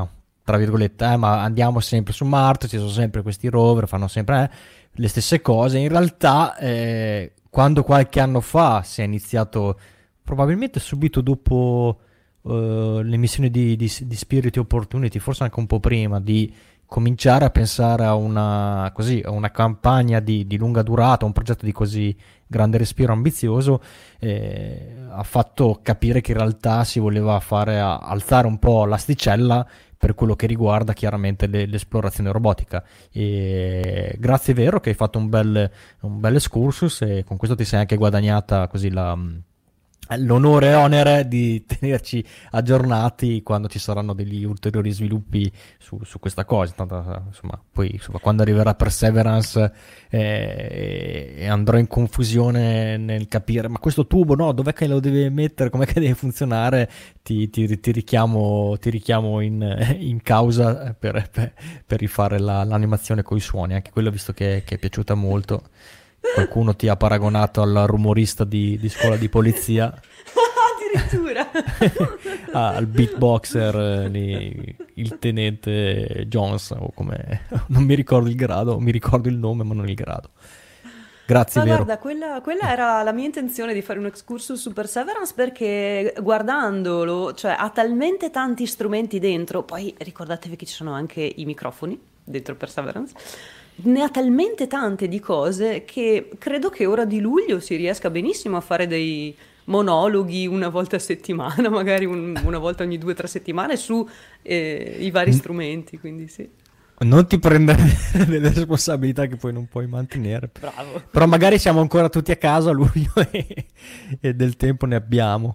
tra virgolette, ma andiamo sempre su Marte, ci sono sempre questi rover, fanno sempre le stesse cose. In realtà, quando qualche anno fa si è iniziato, probabilmente subito dopo le missioni di Spirit e Opportunity, forse anche un po' prima, di cominciare a pensare a una campagna di lunga durata, un progetto di così grande respiro ambizioso, ha fatto capire che in realtà si voleva fare alzare un po' l'asticella per quello che riguarda chiaramente l'esplorazione robotica. E grazie, vero, che hai fatto un bel excursus, e con questo ti sei anche guadagnata così l'onore e onere di tenerci aggiornati quando ci saranno degli ulteriori sviluppi su questa cosa. Tanto, insomma, poi quando arriverà Perseverance e andrò in confusione nel capire ma questo tubo, no, dov'è che lo deve mettere, com'è che deve funzionare, ti richiamo in causa per rifare l'animazione coi suoni, anche quello, visto che è piaciuta molto. Qualcuno ti ha paragonato al rumorista di scuola di polizia.
Addirittura.
Al beatboxer, il tenente Jones, o come, non mi ricordo il grado, mi ricordo il nome ma non il grado. Grazie,
Ma
vero.
guarda, quella era la mia intenzione, di fare un excursus su Perseverance, perché guardandolo, cioè, ha talmente tanti strumenti dentro. Poi ricordatevi che ci sono anche i microfoni dentro Perseverance. Ne ha talmente tante di cose che credo che ora di luglio si riesca benissimo a fare dei monologhi una volta a settimana, magari una volta ogni 2 o 3 settimane, su i vari strumenti, quindi sì.
Non ti prendere delle responsabilità che poi non puoi mantenere.
Bravo.
Però magari siamo ancora tutti a casa a luglio e del tempo ne abbiamo.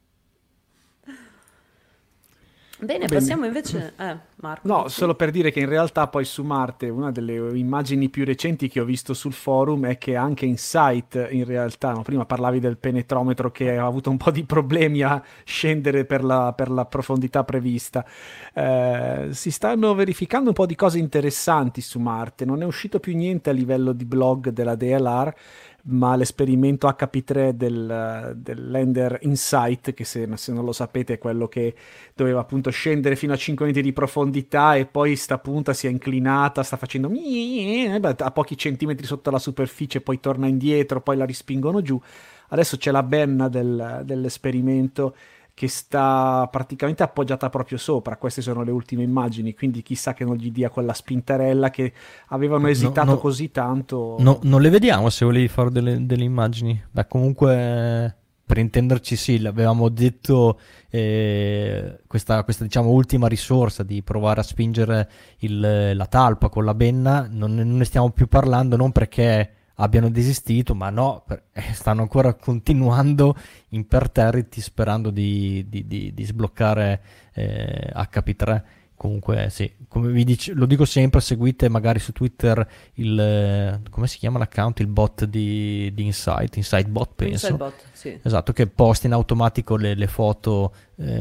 Bene, passiamo invece... Marco.
No,
sì.
solo per dire che in realtà poi su Marte una delle immagini più recenti che ho visto sul forum è che anche InSight, in realtà, no, prima parlavi del penetrometro che ha avuto un po' di problemi a scendere per la profondità prevista. Si stanno verificando un po' di cose interessanti su Marte. Non è uscito più niente a livello di blog della DLR, ma l'esperimento HP3 del lander InSight, che se non lo sapete è quello che doveva appunto scendere fino a 5 metri di profondità, e poi sta punta si è inclinata, sta facendo a pochi centimetri sotto la superficie, poi torna indietro, poi la rispingono giù. Adesso c'è la benna dell'esperimento che sta praticamente appoggiata proprio sopra. Queste sono le ultime immagini, quindi chissà che non gli dia quella spintarella che avevano esitato così tanto.
Non le vediamo, se volevi fare delle immagini. Beh, comunque, per intenderci, sì, l'avevamo detto, questa diciamo ultima risorsa di provare a spingere la talpa con la benna, non ne stiamo più parlando, non perché abbiano desistito, ma no, stanno ancora continuando imperterriti, sperando di sbloccare HP3. Comunque sì, come lo dico sempre, seguite magari su Twitter come si chiama l'account, il bot di Insight Bot, penso.
Insight Bot, sì.
Esatto, che posta in automatico le foto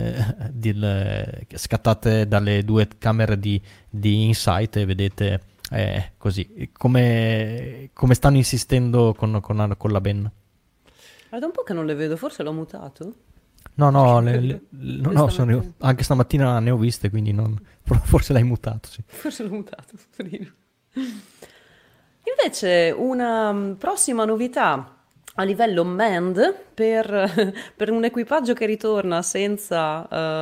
scattate dalle 2 camere di Insight, e vedete così come stanno insistendo con la benna.
Guarda un po' che non le vedo, forse l'ho mutato?
No, anche stamattina ne ho viste, quindi forse l'hai mutato, sì.
Forse l'ho mutato. Invece una prossima novità a livello manned per un equipaggio che ritorna senza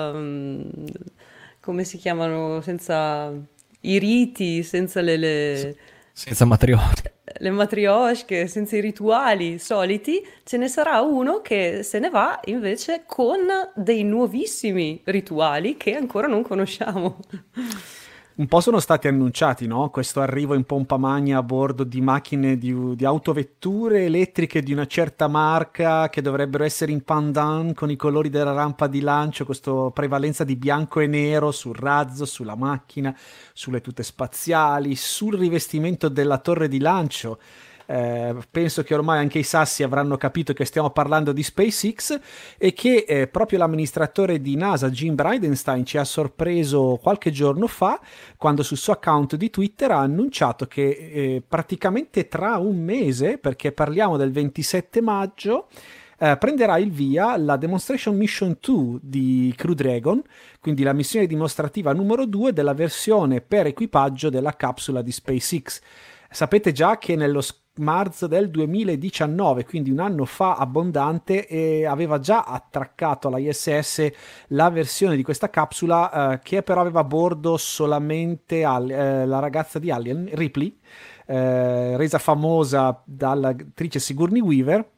come si chiamano, senza i riti, senza
senza matriosche.
Le matrioshke, senza i rituali soliti. Ce ne sarà uno che se ne va invece con dei nuovissimi rituali che ancora non conosciamo.
Un po' sono stati annunciati, no? Questo arrivo in pompa magna a bordo di macchine di autovetture elettriche di una certa marca, che dovrebbero essere in pandan con i colori della rampa di lancio, questa prevalenza di bianco e nero sul razzo, sulla macchina, sulle tute spaziali, sul rivestimento della torre di lancio. Penso che ormai anche i sassi avranno capito che stiamo parlando di SpaceX, e che proprio l'amministratore di NASA Jim Bridenstine ci ha sorpreso qualche giorno fa, quando sul suo account di Twitter ha annunciato che praticamente tra un mese, perché parliamo del 27 maggio, prenderà il via la Demonstration Mission 2 di Crew Dragon, quindi la missione dimostrativa numero 2 della versione per equipaggio della capsula di SpaceX. Sapete già che nello marzo del 2019, quindi un anno fa abbondante, aveva già attraccato alla ISS la versione di questa capsula che però aveva a bordo solamente la ragazza di Alien, Ripley, resa famosa dall'attrice Sigourney Weaver,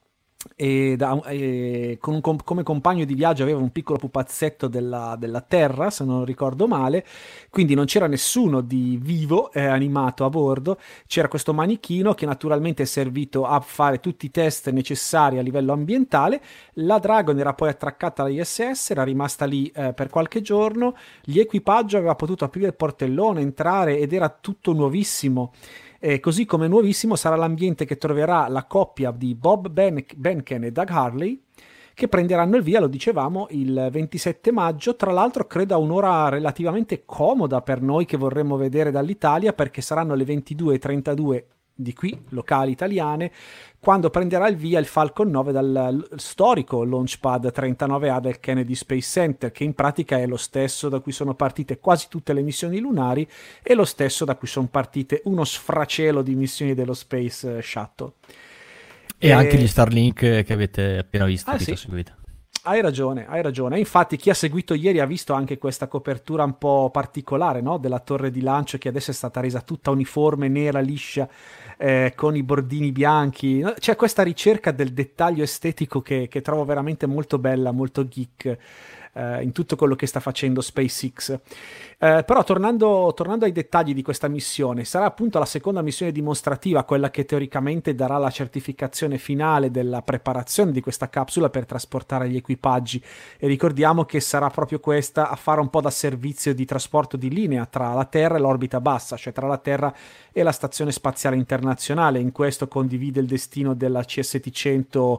e come compagno di viaggio aveva un piccolo pupazzetto della Terra, se non ricordo male, quindi non c'era nessuno di vivo animato a bordo, c'era questo manichino che naturalmente è servito a fare tutti i test necessari a livello ambientale. La Dragon era poi attraccata alla ISS, era rimasta lì per qualche giorno, l'equipaggio aveva potuto aprire il portellone, entrare ed era tutto nuovissimo. Così come nuovissimo sarà l'ambiente che troverà la coppia di Bob Behnken e Doug Hurley, che prenderanno il via, lo dicevamo, il 27 maggio, tra l'altro credo a un'ora relativamente comoda per noi che vorremmo vedere dall'Italia, perché saranno le 22:32 di qui, locali italiane, quando prenderà il via il Falcon 9 dal storico Launchpad 39A del Kennedy Space Center, che in pratica è lo stesso da cui sono partite quasi tutte le missioni lunari e lo stesso da cui sono partite uno sfracelo di missioni dello Space Shuttle.
E anche gli Starlink che avete appena visto.
Sì. Hai ragione. Infatti chi ha seguito ieri ha visto anche questa copertura un po' particolare, no? Della torre di lancio, che adesso è stata resa tutta uniforme, nera, liscia, con i bordini bianchi. C'è questa ricerca del dettaglio estetico che trovo veramente molto bella, molto geek, in tutto quello che sta facendo SpaceX. Però tornando ai dettagli di questa missione, sarà appunto la seconda missione dimostrativa, quella che teoricamente darà la certificazione finale della preparazione di questa capsula per trasportare gli equipaggi, e ricordiamo che sarà proprio questa a fare un po' da servizio di trasporto di linea tra la Terra e l'orbita bassa, cioè tra la Terra e la Stazione Spaziale Internazionale. In questo condivide il destino della CST-100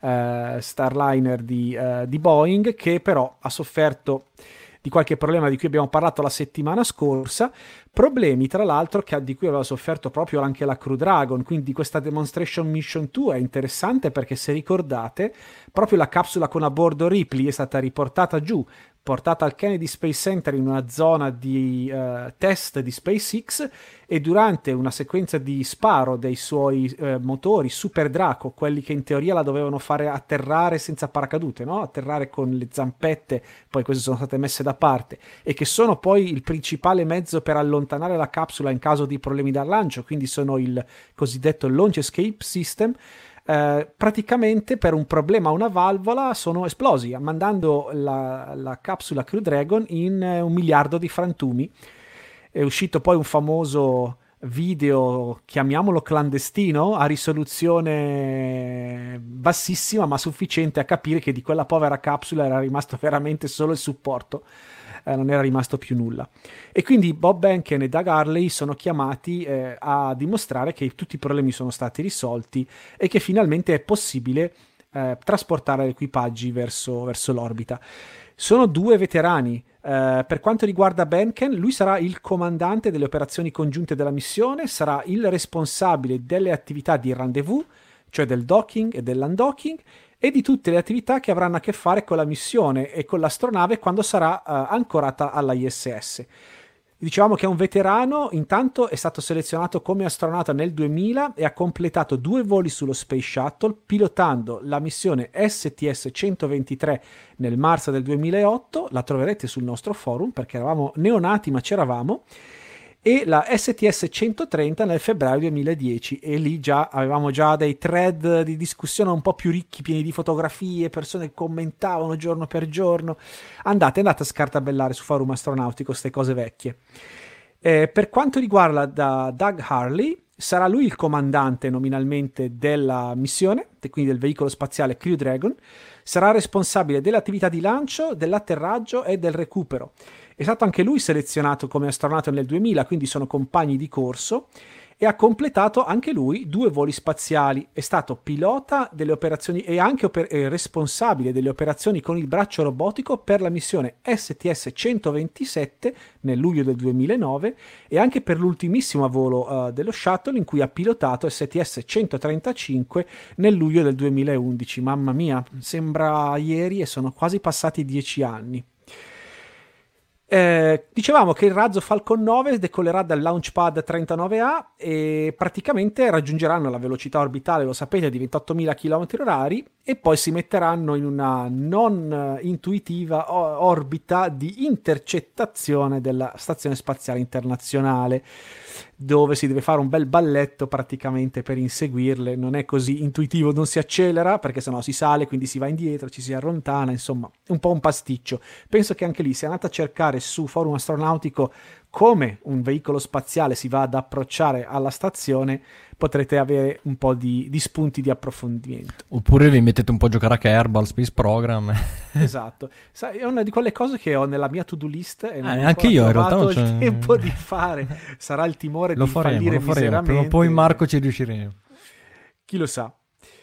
Starliner di Boeing, che però ha sofferto di qualche problema di cui abbiamo parlato la settimana scorsa, problemi tra l'altro di cui aveva sofferto proprio anche la Crew Dragon. Quindi questa Demonstration Mission 2 è interessante perché, se ricordate, proprio la capsula con a bordo Ripley è stata riportata giù, portata al Kennedy Space Center in una zona di test di SpaceX, e durante una sequenza di sparo dei suoi motori Super Draco, quelli che in teoria la dovevano fare atterrare senza paracadute, no? Atterrare con le zampette, poi queste sono state messe da parte, e che sono poi il principale mezzo per allontanare la capsula in caso di problemi dal lancio, quindi sono il cosiddetto Launch Escape System. Praticamente per un problema a una valvola sono esplosi, mandando la capsula Crew Dragon in 1 miliardo di frantumi. È uscito poi un famoso video, chiamiamolo clandestino, a risoluzione bassissima ma sufficiente a capire che di quella povera capsula era rimasto veramente solo il supporto, non era rimasto più nulla. E quindi Bob Behnken e Doug Hurley sono chiamati a dimostrare che tutti i problemi sono stati risolti e che finalmente è possibile trasportare gli equipaggi verso l'orbita. Sono 2 veterani. Per quanto riguarda Behnken, lui sarà il comandante delle operazioni congiunte della missione, sarà il responsabile delle attività di rendezvous, cioè del docking e dell'undocking, e di tutte le attività che avranno a che fare con la missione e con l'astronave quando sarà ancorata alla ISS. Dicevamo che è un veterano. Intanto è stato selezionato come astronauta nel 2000 e ha completato 2 voli sullo Space Shuttle, pilotando la missione STS-123 nel marzo del 2008, la troverete sul nostro forum perché eravamo neonati ma c'eravamo, e la STS-130 nel febbraio 2010, e lì avevamo già dei thread di discussione un po' più ricchi, pieni di fotografie, persone che commentavano giorno per giorno. Andate a scartabellare su forum astronautico queste cose vecchie. Per quanto riguarda Doug Hurley, sarà lui il comandante nominalmente della missione, quindi del veicolo spaziale Crew Dragon. Sarà responsabile delle attività di lancio, dell'atterraggio e del recupero. È stato anche lui selezionato come astronauta nel 2000, quindi sono compagni di corso, e ha completato anche lui 2 voli spaziali. È stato pilota delle operazioni e anche responsabile delle operazioni con il braccio robotico per la missione STS-127 nel luglio del 2009 e anche per l'ultimissimo volo dello shuttle in cui ha pilotato STS-135 nel luglio del 2011. Mamma mia, sembra ieri e sono quasi passati 10 anni. Dicevamo che il razzo Falcon 9 decollerà dal Launchpad 39A e praticamente raggiungeranno la velocità orbitale, lo sapete, di 28.000 km/h e poi si metteranno in una non intuitiva orbita di intercettazione della Stazione Spaziale Internazionale, dove si deve fare un bel balletto praticamente per inseguirle. Non è così intuitivo, non si accelera perché sennò si sale, quindi si va indietro, ci si allontana, insomma è un po' un pasticcio. Penso che anche lì, se andate a cercare su Forum Astronautico come un veicolo spaziale si va ad approcciare alla stazione, potrete avere un po' di spunti di approfondimento.
Oppure vi mettete un po' a giocare a Kerbal Space Program.
Esatto. Sai, è una di quelle cose che ho nella mia to-do list e non ho
anche io in realtà non
il tempo di fare. Sarà il timore di fallire miseramente.
Prima o poi Marco ci riusciremo.
Chi lo sa.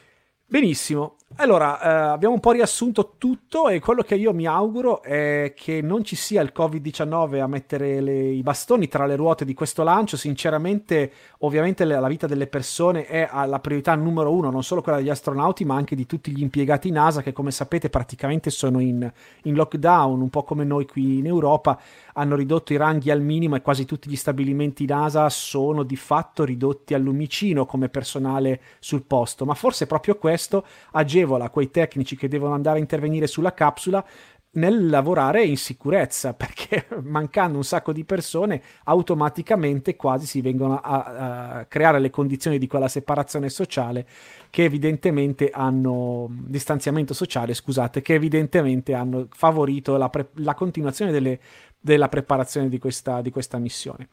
Benissimo, allora abbiamo un po' riassunto tutto e quello che io mi auguro è che non ci sia il Covid-19 a mettere i bastoni tra le ruote di questo lancio. Sinceramente, ovviamente la vita delle persone è la priorità numero 1, non solo quella degli astronauti ma anche di tutti gli impiegati NASA che, come sapete, praticamente sono in lockdown, un po' come noi qui in Europa. Hanno ridotto i ranghi al minimo e quasi tutti gli stabilimenti NASA sono di fatto ridotti al lumicino come personale sul posto, ma forse proprio questo agevola quei tecnici che devono andare a intervenire sulla capsula nel lavorare in sicurezza, perché mancando un sacco di persone automaticamente quasi si vengono a creare le condizioni di quella separazione sociale che evidentemente hanno distanziamento sociale, scusate, che evidentemente hanno favorito la continuazione della preparazione di questa missione.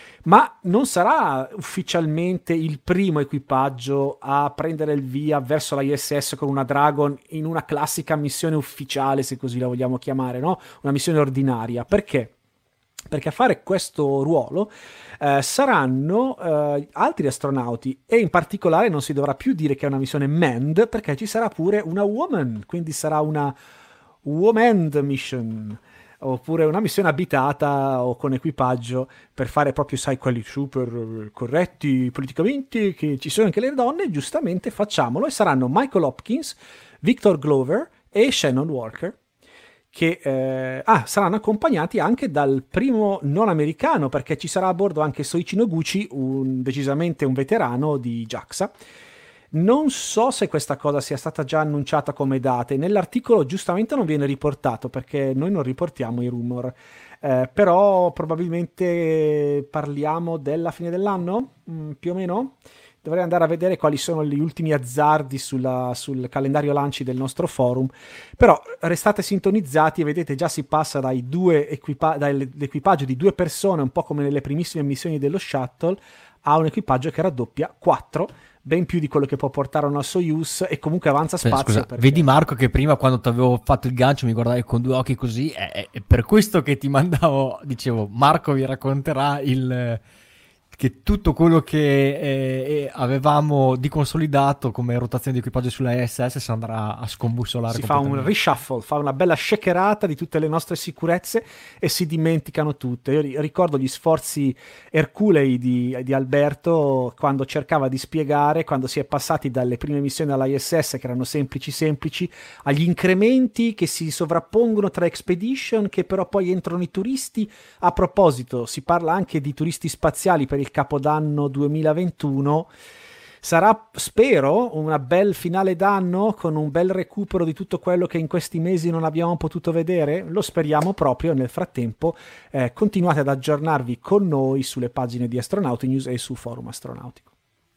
Ma non sarà ufficialmente il primo equipaggio a prendere il via verso la ISS con una Dragon in una classica missione ufficiale, se così la vogliamo chiamare, no? Una missione ordinaria. Perché? Perché a fare questo ruolo saranno altri astronauti e in particolare non si dovrà più dire che è una missione manned, perché ci sarà pure una woman, quindi sarà una woman mission, oppure una missione abitata o con equipaggio per fare proprio, sai, quelli super corretti politicamente, che ci sono anche le donne, giustamente facciamolo, e saranno Michael Hopkins, Victor Glover e Shannon Walker, che saranno accompagnati anche dal primo non americano, perché ci sarà a bordo anche Soichi Noguchi, decisamente un veterano di JAXA. Non so se questa cosa sia stata già annunciata come date. Nell'articolo giustamente non viene riportato perché noi non riportiamo i rumor, però probabilmente parliamo della fine dell'anno, più o meno. Dovrei andare a vedere quali sono gli ultimi azzardi sul calendario lanci del nostro forum, però restate sintonizzati e vedete già si passa dall'equipaggio di 2 persone, un po' come nelle primissime missioni dello shuttle, a un equipaggio che raddoppia 4, ben più di quello che può portare una Soyuz, e comunque avanza spazio.
Scusa,
perché...
Vedi Marco che prima quando ti avevo fatto il gancio mi guardavi con 2 occhi così, è per questo che ti mandavo, dicevo, Marco vi racconterà che tutto quello che avevamo di consolidato come rotazione di equipaggio sulla ISS si andrà a scombussolare.
Si fa un reshuffle, fa una bella shakerata di tutte le nostre sicurezze e si dimenticano tutte. Io ricordo gli sforzi erculei di Alberto quando cercava di spiegare, quando si è passati dalle prime missioni alla ISS, che erano semplici, agli incrementi che si sovrappongono tra expedition, che però poi entrano i turisti. A proposito, si parla anche di turisti spaziali per il Capodanno 2021. Sarà, spero, una bel finale d'anno con un bel recupero di tutto quello che in questi mesi non abbiamo potuto vedere? Lo speriamo proprio. Nel frattempo continuate ad aggiornarvi con noi sulle pagine di Astronauti News e su Forum Astronautico.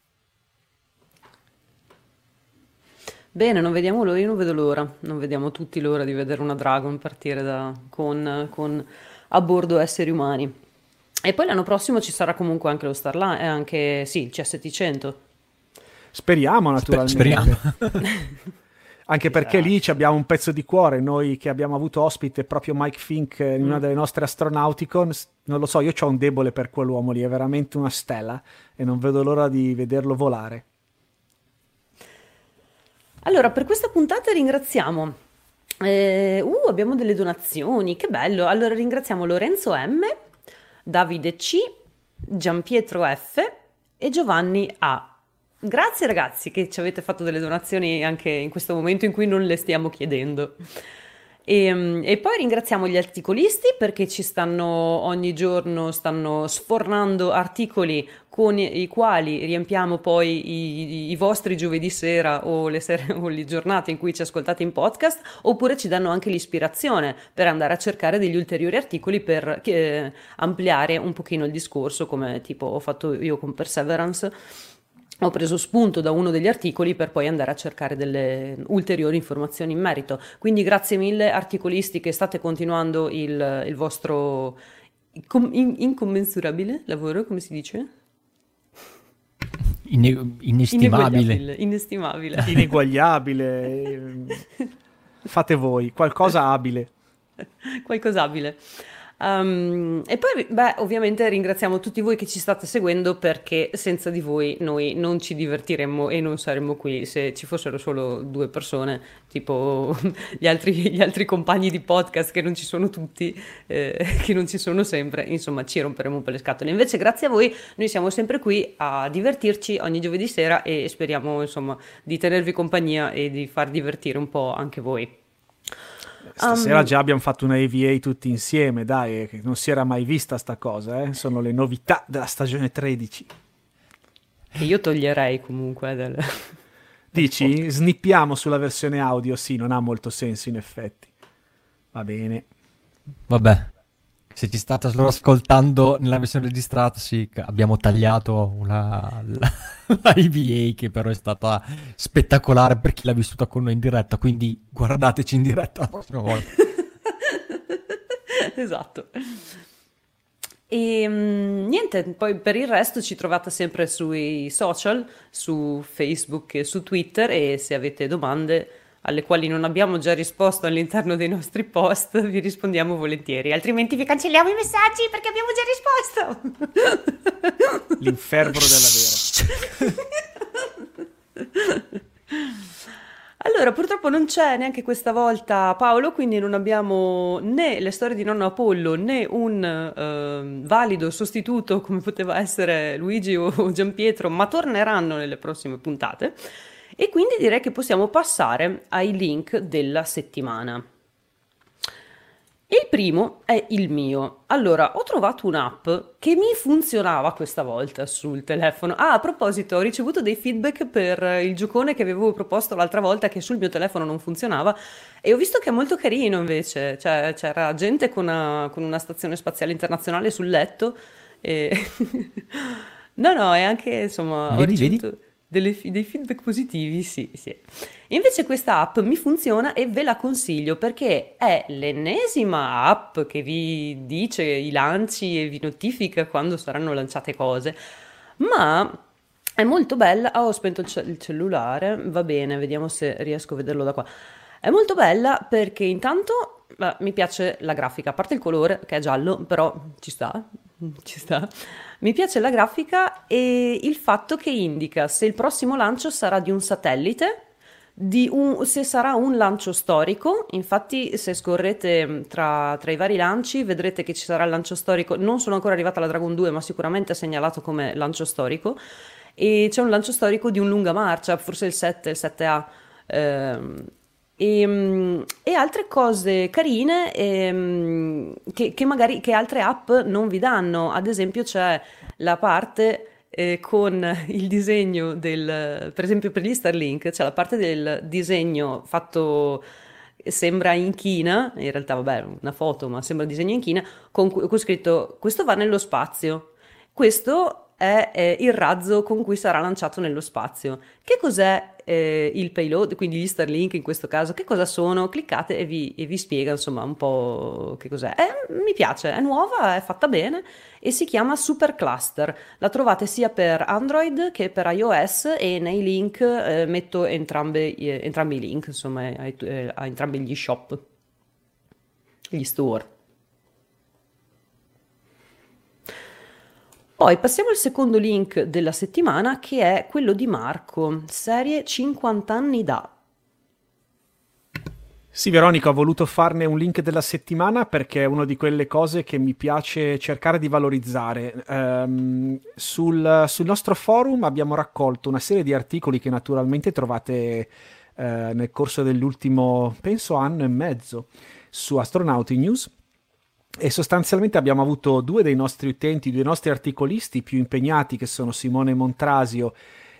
Bene, non vediamo l'ora, io non vedo l'ora, non vediamo tutti l'ora di vedere una Dragon partire con a bordo esseri umani. E poi l'anno prossimo ci sarà comunque anche lo Starliner, anche sì, il CS-100.
Speriamo, naturalmente.
Speriamo.
Anche perché lì ci abbiamo un pezzo di cuore, noi che abbiamo avuto ospite proprio Mike Fink in una delle nostre Astronauticon. Non lo so, io ho un debole per quell'uomo lì, è veramente una stella e non vedo l'ora di vederlo volare.
Allora, per questa puntata ringraziamo. Abbiamo delle donazioni, che bello. Allora ringraziamo Lorenzo M, Davide C, Giampietro F e Giovanni A. Grazie ragazzi che ci avete fatto delle donazioni anche in questo momento in cui non le stiamo chiedendo. E poi ringraziamo gli articolisti perché ci stanno ogni giorno, stanno sfornando articoli con i quali riempiamo poi i vostri giovedì sera o le sere o le giornate in cui ci ascoltate in podcast, oppure ci danno anche l'ispirazione per andare a cercare degli ulteriori articoli per ampliare un pochino il discorso, come tipo ho fatto io con Perseverance. Ho preso spunto da uno degli articoli per poi andare a cercare delle ulteriori informazioni in merito. Quindi grazie mille articolisti che state continuando il vostro incommensurabile lavoro, come si dice?
Inestimabile.
Inestimabile.
Ineguagliabile. Fate voi, qualcosa abile.
Qualcosabile. E poi, ovviamente ringraziamo tutti voi che ci state seguendo perché senza di voi noi non ci divertiremmo e non saremmo qui se ci fossero solo 2 persone, tipo gli altri compagni di podcast che non ci sono tutti, che non ci sono sempre, insomma ci romperemo per le scatole. Invece grazie a voi noi siamo sempre qui a divertirci ogni giovedì sera e speriamo insomma di tenervi compagnia e di far divertire un po' anche voi.
Stasera già abbiamo fatto una AVA tutti insieme, dai, che non si era mai vista sta cosa, eh? Sono le novità della stagione 13.
Che io toglierei comunque
Dici? Snippiamo sulla versione audio, sì, non ha molto senso in effetti. Va bene.
Vabbè, se ci state solo ascoltando nella versione registrata, sì, abbiamo tagliato la IVA che però è stata spettacolare per chi l'ha vissuta con noi in diretta, quindi guardateci in diretta la prossima volta.
Esatto. E niente, poi per il resto ci trovate sempre sui social, su Facebook e su Twitter, e se avete domande alle quali non abbiamo già risposto all'interno dei nostri post, vi rispondiamo volentieri, altrimenti vi cancelliamo i messaggi perché abbiamo già risposto.
L'infervoro della vera.
Allora, purtroppo non c'è neanche questa volta Paolo, quindi non abbiamo né le storie di nonno Apollo né un valido sostituto come poteva essere Luigi o Giampietro, ma torneranno nelle prossime puntate. E quindi direi che possiamo passare ai link della settimana. Il primo è il mio. Allora, ho trovato un'app che mi funzionava questa volta sul telefono. Ah, a proposito, ho ricevuto dei feedback per il giocone che avevo proposto l'altra volta che sul mio telefono non funzionava e ho visto che è molto carino invece. Cioè, c'era gente con una stazione spaziale internazionale sul letto e... No, è anche, insomma, ho ricevuto dei feedback positivi, sì. Invece questa app mi funziona e ve la consiglio perché è l'ennesima app che vi dice i lanci e vi notifica quando saranno lanciate cose, ma è molto bella. Ho spento il cellulare, va bene, vediamo se riesco a vederlo da qua. È molto bella perché intanto mi piace la grafica, a parte il colore che è giallo, però ci sta. Mi piace la grafica e il fatto che indica se il prossimo lancio sarà di un satellite, se sarà un lancio storico. Infatti se scorrete tra i vari lanci vedrete che ci sarà il lancio storico. Non sono ancora arrivata alla Dragon 2, ma sicuramente è segnalato come lancio storico, e c'è un lancio storico di un lunga marcia, forse il 7, il 7A, e altre cose carine che magari che altre app non vi danno. Ad esempio c'è la parte con il disegno per esempio per gli Starlink c'è la parte del disegno fatto, sembra in china, in realtà vabbè una foto ma sembra un disegno in china con scritto questo va nello spazio, questo è il razzo con cui sarà lanciato nello spazio. Che cos'è il payload, quindi gli Starlink in questo caso, che cosa sono? Cliccate e vi spiega insomma un po' che cos'è. Mi piace, è nuova, è fatta bene e si chiama Super Cluster. La trovate sia per Android che per iOS e nei link metto entrambi i link, insomma a entrambi gli shop, gli store. Poi passiamo al secondo link della settimana, che è quello di Marco, serie 50 anni da.
Sì, Veronica, ho voluto farne un link della settimana perché è una di quelle cose che mi piace cercare di valorizzare. Sul nostro forum abbiamo raccolto una serie di articoli che naturalmente trovate nel corso dell'ultimo, penso, anno e mezzo su Astronauti News. E sostanzialmente abbiamo avuto due dei nostri utenti, due nostri articolisti più impegnati, che sono Simone Montrasio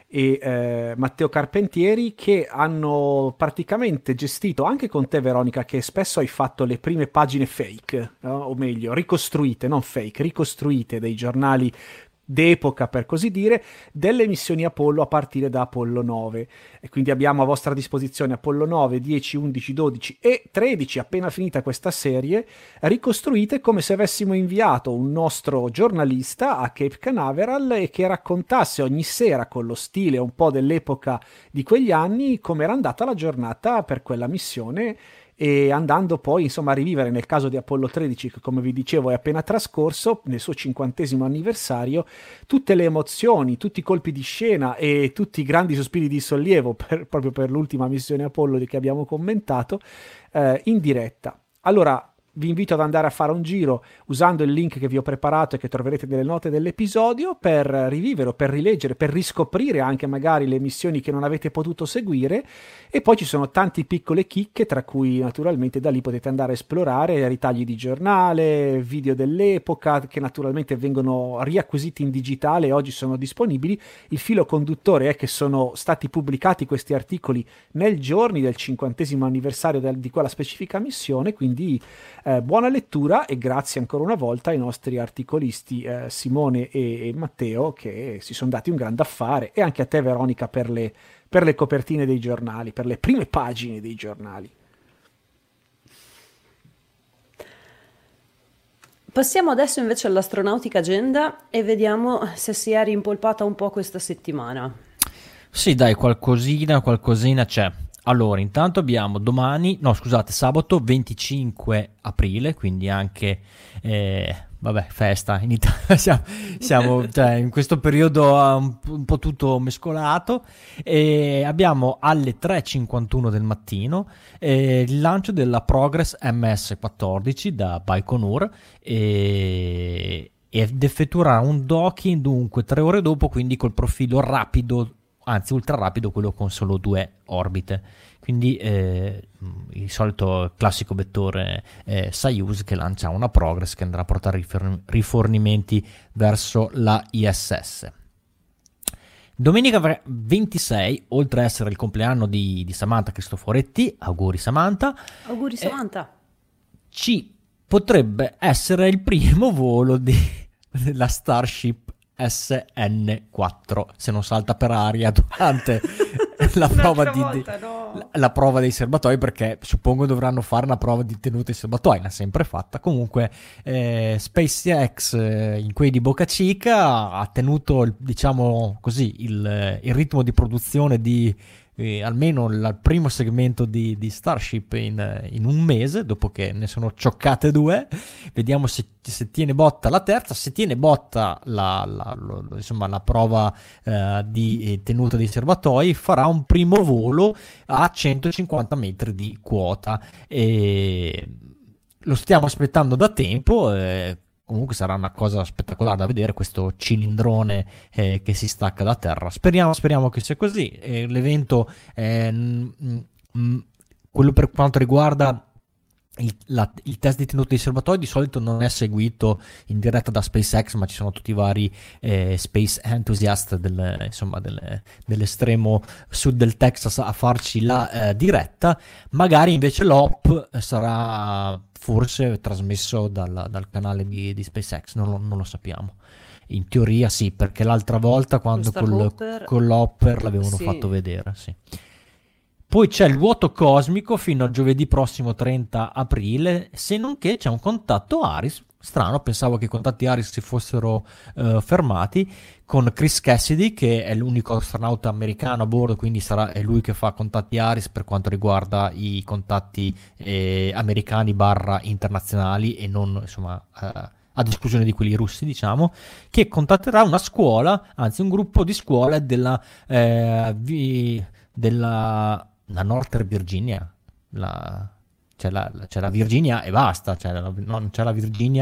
e Matteo Carpentieri, che hanno praticamente gestito, anche con te Veronica, che spesso hai fatto le prime pagine fake, no? O meglio, ricostruite, non fake, ricostruite dei giornali d'epoca, per così dire, delle missioni Apollo a partire da Apollo 9. E quindi abbiamo a vostra disposizione Apollo 9, 10, 11, 12 e 13, appena finita questa serie, ricostruite come se avessimo inviato un nostro giornalista a Cape Canaveral e che raccontasse ogni sera, con lo stile un po' dell'epoca di quegli anni, come era andata la giornata per quella missione, e andando poi insomma a rivivere, nel caso di Apollo 13, che come vi dicevo è appena trascorso, nel suo 50° anniversario, tutte le emozioni, tutti i colpi di scena e tutti i grandi sospiri di sollievo proprio per l'ultima missione Apollo che abbiamo commentato in diretta. Allora vi invito ad andare a fare un giro usando il link che vi ho preparato e che troverete nelle note dell'episodio, per rivivere o per rileggere, per riscoprire anche magari le missioni che non avete potuto seguire. E poi ci sono tanti piccole chicche, tra cui naturalmente da lì potete andare a esplorare ritagli di giornale, video dell'epoca che naturalmente vengono riacquisiti in digitale e oggi sono disponibili. Il filo conduttore è che sono stati pubblicati questi articoli nei giorni del 50° anniversario di quella specifica missione, quindi buona lettura e grazie ancora una volta ai nostri articolisti Simone e Matteo, che si sono dati un grande affare, e anche a te Veronica per le copertine dei giornali, per le prime pagine dei giornali.
Passiamo adesso invece all'Astronautica Agenda e vediamo se si è rimpolpata un po' questa settimana.
Sì, dai, qualcosina c'è. Allora, intanto abbiamo sabato 25 aprile, quindi anche, festa in Italia, siamo cioè, in questo periodo un po' tutto mescolato, e abbiamo alle 3:51 del mattino il lancio della Progress MS-14 da Baikonur, ed effettuerà un docking dunque 3 ore dopo, quindi col profilo rapido, anzi ultra rapido, quello con solo 2 orbite, quindi il solito classico vettore Soyuz che lancia una Progress che andrà a portare rifornimenti verso la ISS. Domenica 26, oltre a essere il compleanno di Samantha Cristoforetti, auguri Samantha, ci potrebbe essere il primo volo della Starship SN4, se non salta per aria durante la prova dei serbatoi, perché suppongo dovranno fare una prova di tenuta dei serbatoi, l'ha sempre fatta. Comunque SpaceX in quei di Boca Chica ha tenuto, diciamo così, il ritmo di produzione di almeno il primo segmento di Starship in un mese, dopo che ne sono cioccate 2. Vediamo se tiene botta la terza. Se tiene botta la prova di tenuta dei serbatoi, farà un primo volo a 150 metri di quota, e lo stiamo aspettando da tempo. Comunque sarà una cosa spettacolare da vedere, questo cilindrone che si stacca da terra. Speriamo che sia così. L'evento, quello per quanto riguarda il test di tenuta dei serbatoi, di solito non è seguito in diretta da SpaceX, ma ci sono tutti i vari space enthusiast dell'estremo sud del Texas a farci la diretta. Magari invece l'OP sarà forse trasmesso dal canale di SpaceX, non lo sappiamo. In teoria sì, perché l'altra volta quando con l'Hopper l'avevano fatto vedere, sì. Poi c'è il vuoto cosmico fino a giovedì prossimo 30 aprile, se non che c'è un contatto Aris. Strano, pensavo che i contatti Aris si fossero fermati, con Chris Cassidy, che è l'unico astronauta americano a bordo, quindi è lui che fa contatti Aris per quanto riguarda i contatti americani / internazionali, e non ad esclusione di quelli russi, diciamo, che contatterà una scuola, anzi un gruppo di scuole della la Northern Virginia, c'è la Virginia e basta, non c'è la Virginia,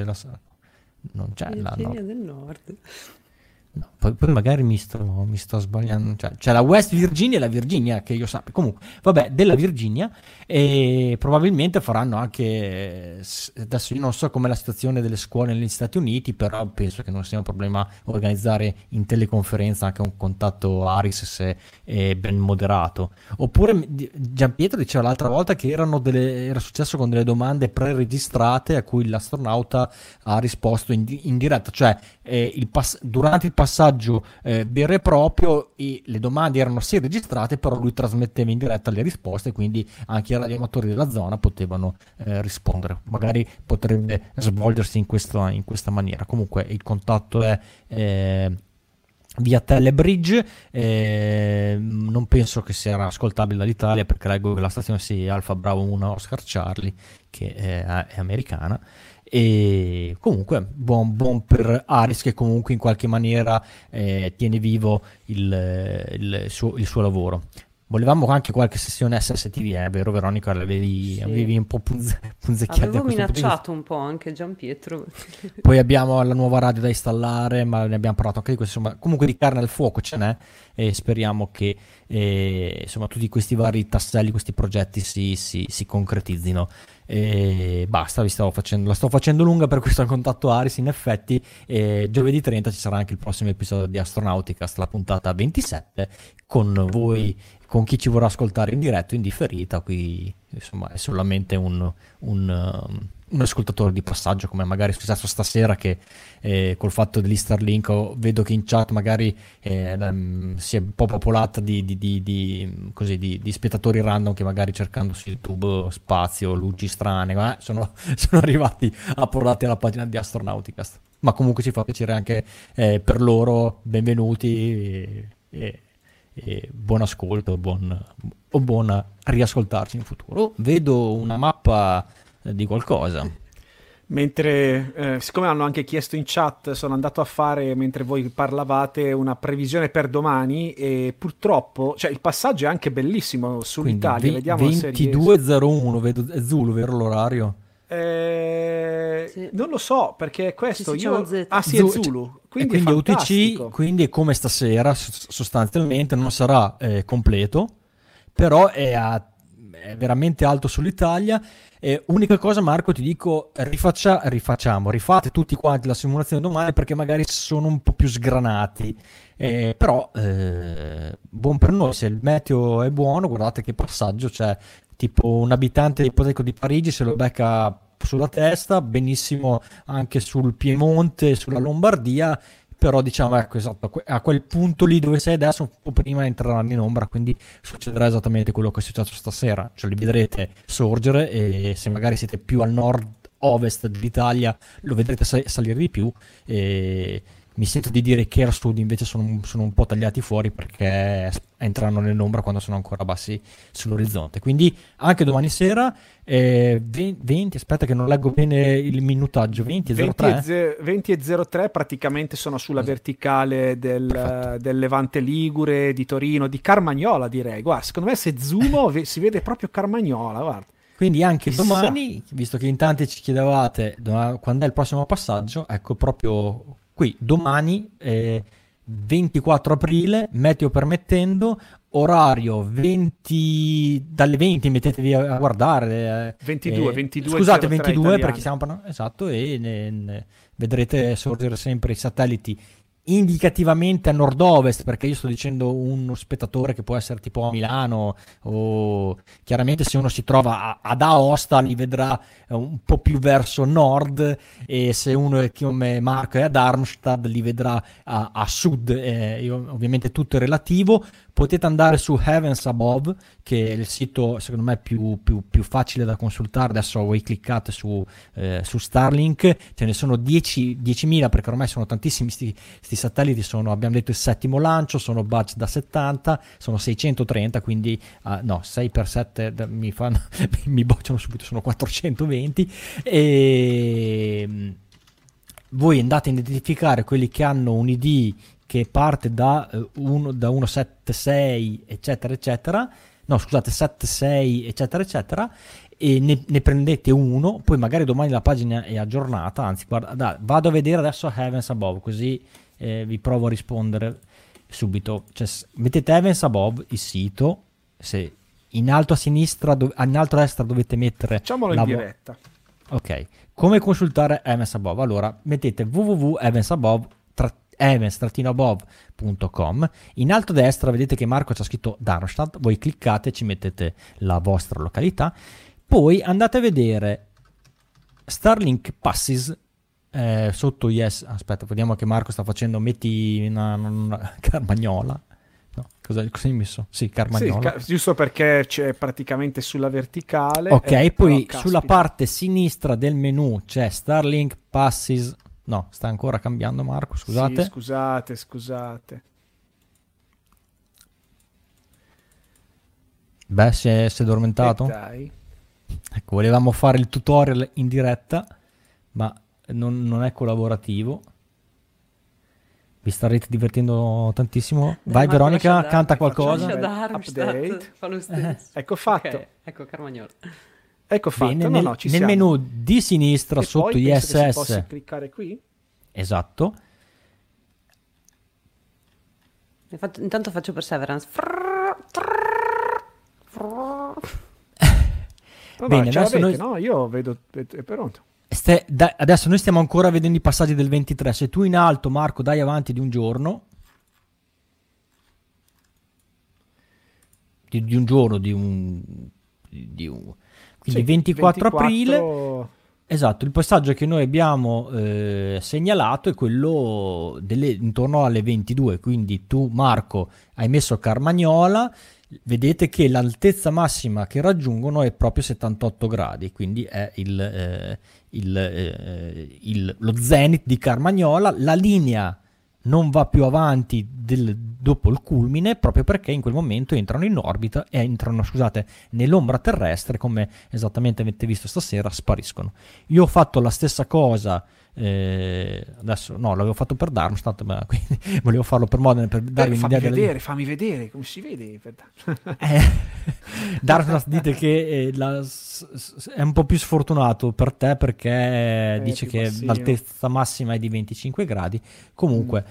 non c'è la
Virginia del Nord.
No, poi magari mi sto sbagliando, c'è la West Virginia e la Virginia, che io sappia, comunque, vabbè, della Virginia, e probabilmente faranno anche, adesso io non so com'è la situazione delle scuole negli Stati Uniti, però penso che non sia un problema organizzare in teleconferenza anche un contatto ARIS se è ben moderato. Oppure Gianpietro diceva l'altra volta che era successo con delle domande pre-registrate a cui l'astronauta ha risposto in diretta, cioè durante il passaggio vero e proprio, le domande erano sì registrate, però lui trasmetteva in diretta le risposte, quindi anche i radioamatori della zona potevano rispondere. Magari potrebbe svolgersi in questa maniera. Comunque il contatto è via Telebridge, non penso che sia ascoltabile dall'Italia, perché leggo che la stazione sia Alfa Bravo 1 Oscar Charlie, che è americana. E comunque buon per Aris, che comunque in qualche maniera tiene vivo il suo lavoro. Volevamo anche qualche sessione SSTV, vero Veronica? Avevi un po' punzecchiato.
Avevo minacciato un po' anche Gianpietro.
Poi abbiamo la nuova radio da installare, ma ne abbiamo parlato anche di questo. Insomma, comunque di carne al fuoco ce n'è, e speriamo che insomma tutti questi vari tasselli, questi progetti si concretizzino. E basta, la sto facendo lunga per questo contatto Aris. In effetti giovedì 30 ci sarà anche il prossimo episodio di Astronauticast, la puntata 27, con voi, con chi ci vorrà ascoltare in diretta o in differita. Qui insomma è solamente un ascoltatore di passaggio, come magari è successo stasera, che col fatto degli Starlink vedo che in chat magari si è un po' popolata di spettatori random che magari cercando su YouTube spazio, luci strane, sono arrivati approdati alla pagina di Astronauticast. Ma comunque ci fa piacere anche per loro. Benvenuti e buon ascolto, buon riascoltarci in futuro. Vedo una mappa di qualcosa.
Mentre, siccome hanno anche chiesto in chat, sono andato a fare, mentre voi parlavate, una previsione per domani, e purtroppo, cioè il passaggio è anche bellissimo sull'Italia. Vediamo
22:01, vedo è Zulu, vero l'orario?
Sì. Non lo so, perché questo
sì,
io...
Z.
Ah sì, è Zulu. Quindi è
UTC, quindi come stasera sostanzialmente non sarà completo, però è veramente alto sull'Italia. Unica cosa, Marco, ti dico, rifate tutti quanti la simulazione domani, perché magari sono un po' più sgranati, però buon per noi. Se il meteo è buono, guardate che passaggio c'è, tipo un abitante ipotetico di Parigi se lo becca sulla testa, benissimo anche sul Piemonte, sulla Lombardia. Però diciamo, ecco, esatto, a quel punto lì dove sei adesso, un po' prima entreranno in ombra, quindi succederà esattamente quello che è successo stasera, cioè li vedrete sorgere, e se magari siete più al nord-ovest dell'Italia lo vedrete salire di più. E mi sento di dire che Sud invece sono un po' tagliati fuori, perché entrano nell'ombra quando sono ancora bassi sull'orizzonte. Quindi anche domani sera 20, aspetta che non leggo bene il minutaggio, 20:03
20:03 praticamente sono sulla verticale del Levante Ligure, di Torino, di Carmagnola, direi. Guarda, secondo me se zoomo si vede proprio Carmagnola, guarda.
Quindi anche domani, visto che in tanti ci chiedevate quando è il prossimo passaggio, ecco, proprio qui domani, 24 aprile, meteo permettendo, orario 20, dalle 20 mettetevi a guardare.
22.
Scusate, 22 perché stiamo parlando, esatto, e vedrete sorgere sempre i satelliti indicativamente a nord-ovest, perché io sto dicendo uno spettatore che può essere tipo a Milano, o chiaramente se uno si trova ad Aosta li vedrà un po' più verso nord, e se uno è come Marco è ad Darmstadt li vedrà a sud. Ovviamente tutto è relativo. Potete andare su Heavens Above, che è il sito secondo me più facile da consultare. Adesso voi cliccate su Starlink, ce ne sono 10.000, perché ormai sono tantissimi sti satelliti. Abbiamo detto il settimo lancio, sono batch da 70, sono 630, quindi 6x7 mi bocciano subito, sono 420, e voi andate a identificare quelli che hanno un ID che parte da 176 eccetera eccetera, no scusate 76 eccetera eccetera, e ne prendete uno, poi magari domani la pagina è aggiornata, anzi guarda, vado a vedere adesso Heavens Above, così vi provo a rispondere subito. Cioè, mettete Heavens Above, il sito, se in alto a sinistra, in alto a destra dovete mettere...
Facciamolo in diretta.
Ok, come consultare Heavens Above? Allora, mettete www.heavens-above.com. In alto a destra vedete che Marco c'ha scritto Darmstadt, voi cliccate e ci mettete la vostra località. Poi andate a vedere Starlink Passes sotto yes. Aspetta, vediamo che Marco sta facendo. Metti una Carmagnola. No, cosa hai messo? Sì, Carmagnola.
Sì, giusto perché c'è praticamente sulla verticale.
Ok, poi sulla parte sinistra del menu c'è Starlink Passes. No, sta ancora cambiando Marco, scusate.
Sì, scusate.
Beh, si è addormentato?
Dai.
Ecco, volevamo fare il tutorial in diretta, ma non è collaborativo. Vi starete divertendo tantissimo. Vai
Marco,
Veronica, canta qualcosa.
Update.
Fa lo stesso.
Ecco fatto.
Okay, ecco Carmagnola.
Ecco fatto.
Bene,
nel
siamo. Menu di sinistra
e
sotto
poi
ISS.
Che si possa cliccare qui.
Esatto.
Intanto faccio Perseverance.
Bene,
adesso no, io vedo è pronto.
Adesso noi stiamo ancora vedendo i passaggi del 23. Se tu in alto, Marco, dai avanti di un giorno, di un giorno, quindi sì, 24 aprile. Esatto, il passaggio che noi abbiamo segnalato è quello intorno alle 22, quindi tu Marco hai messo Carmagnola, vedete che l'altezza massima che raggiungono è proprio 78 gradi, quindi è lo zenith di Carmagnola. La linea non va più avanti dopo il culmine, proprio perché in quel momento entrano in orbita e nell'ombra terrestre, come esattamente avete visto stasera, spariscono. Io ho fatto la stessa cosa, adesso no, l'avevo fatto per Darmstadt, ma quindi volevo farlo per Modena, per darvi un'idea.
Fammi vedere come si vede.
Darmstadt dite che è un po' più sfortunato per te, perché dice che l'altezza massima è di 25 gradi. Comunque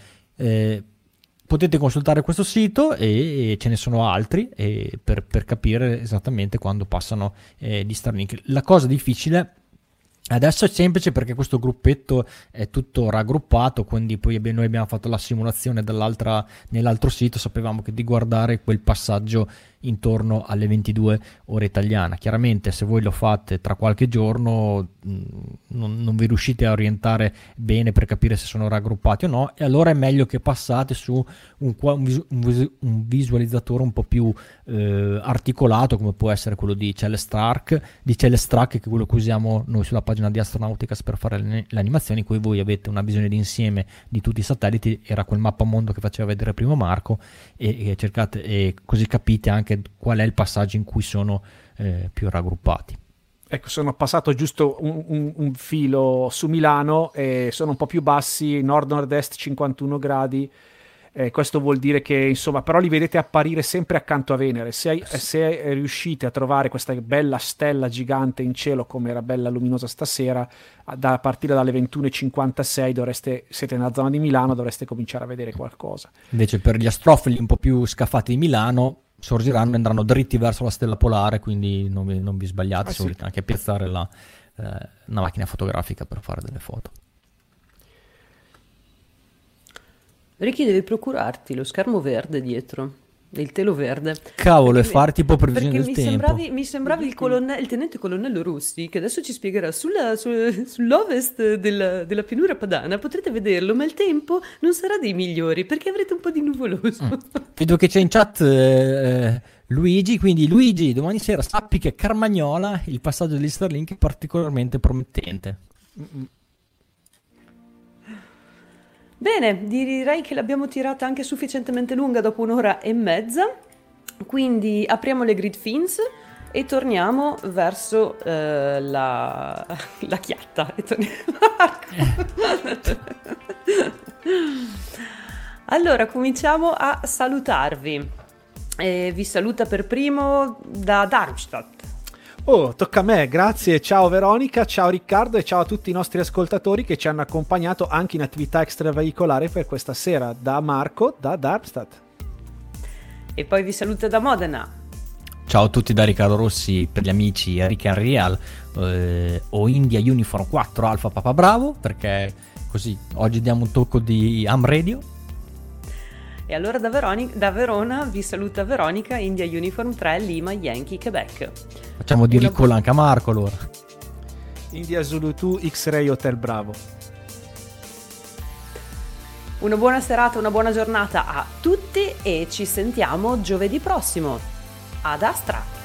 potete consultare questo sito e ce ne sono altri per capire esattamente quando passano di Starlink. La cosa difficile adesso è semplice, perché questo gruppetto è tutto raggruppato, quindi poi noi abbiamo fatto la simulazione nell'altro sito, sapevamo che di guardare quel passaggio intorno alle 22 ore italiana. Chiaramente se voi lo fate tra qualche giorno non vi riuscite a orientare bene per capire se sono raggruppati o no, e allora è meglio che passate su un visualizzatore un po' più articolato, come può essere quello di Celestrak, che è quello che usiamo noi sulla pagina di Astronauticas per fare le animazioni, in cui voi avete una visione d'insieme di tutti i satelliti. Era quel mappamondo che faceva vedere prima Marco, e cercate, e così capite anche qual è il passaggio in cui sono più raggruppati.
Ecco, sono passato giusto un filo su Milano e sono un po' più bassi, nord-nord-est 51 gradi. Questo vuol dire che, insomma, però li vedete apparire sempre accanto a Venere. Se riuscite a trovare questa bella stella gigante in cielo, come era bella luminosa stasera, a partire dalle 21:56 siete nella zona di Milano, dovreste cominciare a vedere qualcosa.
Invece per gli astrofili un po' più scaffati di Milano sorgeranno e andranno dritti verso la stella polare, quindi non vi sbagliate, se volete anche piazzare una macchina fotografica per fare delle foto.
Ricky, devi procurarti lo schermo verde dietro, il telo verde.
Cavolo, e fare tipo previsione del tempo.
Mi sembravi il tenente colonnello Rossi, che adesso ci spiegherà sull'ovest della pianura padana. Potrete vederlo, ma il tempo non sarà dei migliori, perché avrete un po' di nuvoloso.
Vedo che c'è in chat Luigi, quindi Luigi, domani sera sappi che Carmagnola, il passaggio degli Starlink è particolarmente promettente.
Bene, direi che l'abbiamo tirata anche sufficientemente lunga dopo 1 ora e mezza, quindi apriamo le grid fins. e torniamo verso la Chiatta. Allora, cominciamo a salutarvi. Vi saluta per primo da Darmstadt.
Oh, tocca a me, grazie, ciao Veronica, ciao Riccardo e ciao a tutti i nostri ascoltatori che ci hanno accompagnato anche in attività extraveicolare per questa sera, da Marco, da Darmstadt.
E poi vi saluta da Modena.
Ciao a tutti da Riccardo Rossi, per gli amici Eric and Real o India Uniform 4 Alfa Papa Bravo, perché così oggi diamo un tocco di Ham Radio.
E allora da Verona vi saluta Veronica, India Uniform 3 Lima Yankee Quebec.
Facciamo di ricola anche a Marco allora.
India Zulu 2 X-Ray Hotel Bravo.
Una buona serata, una buona giornata a tutti e ci sentiamo giovedì prossimo. Ad Astra!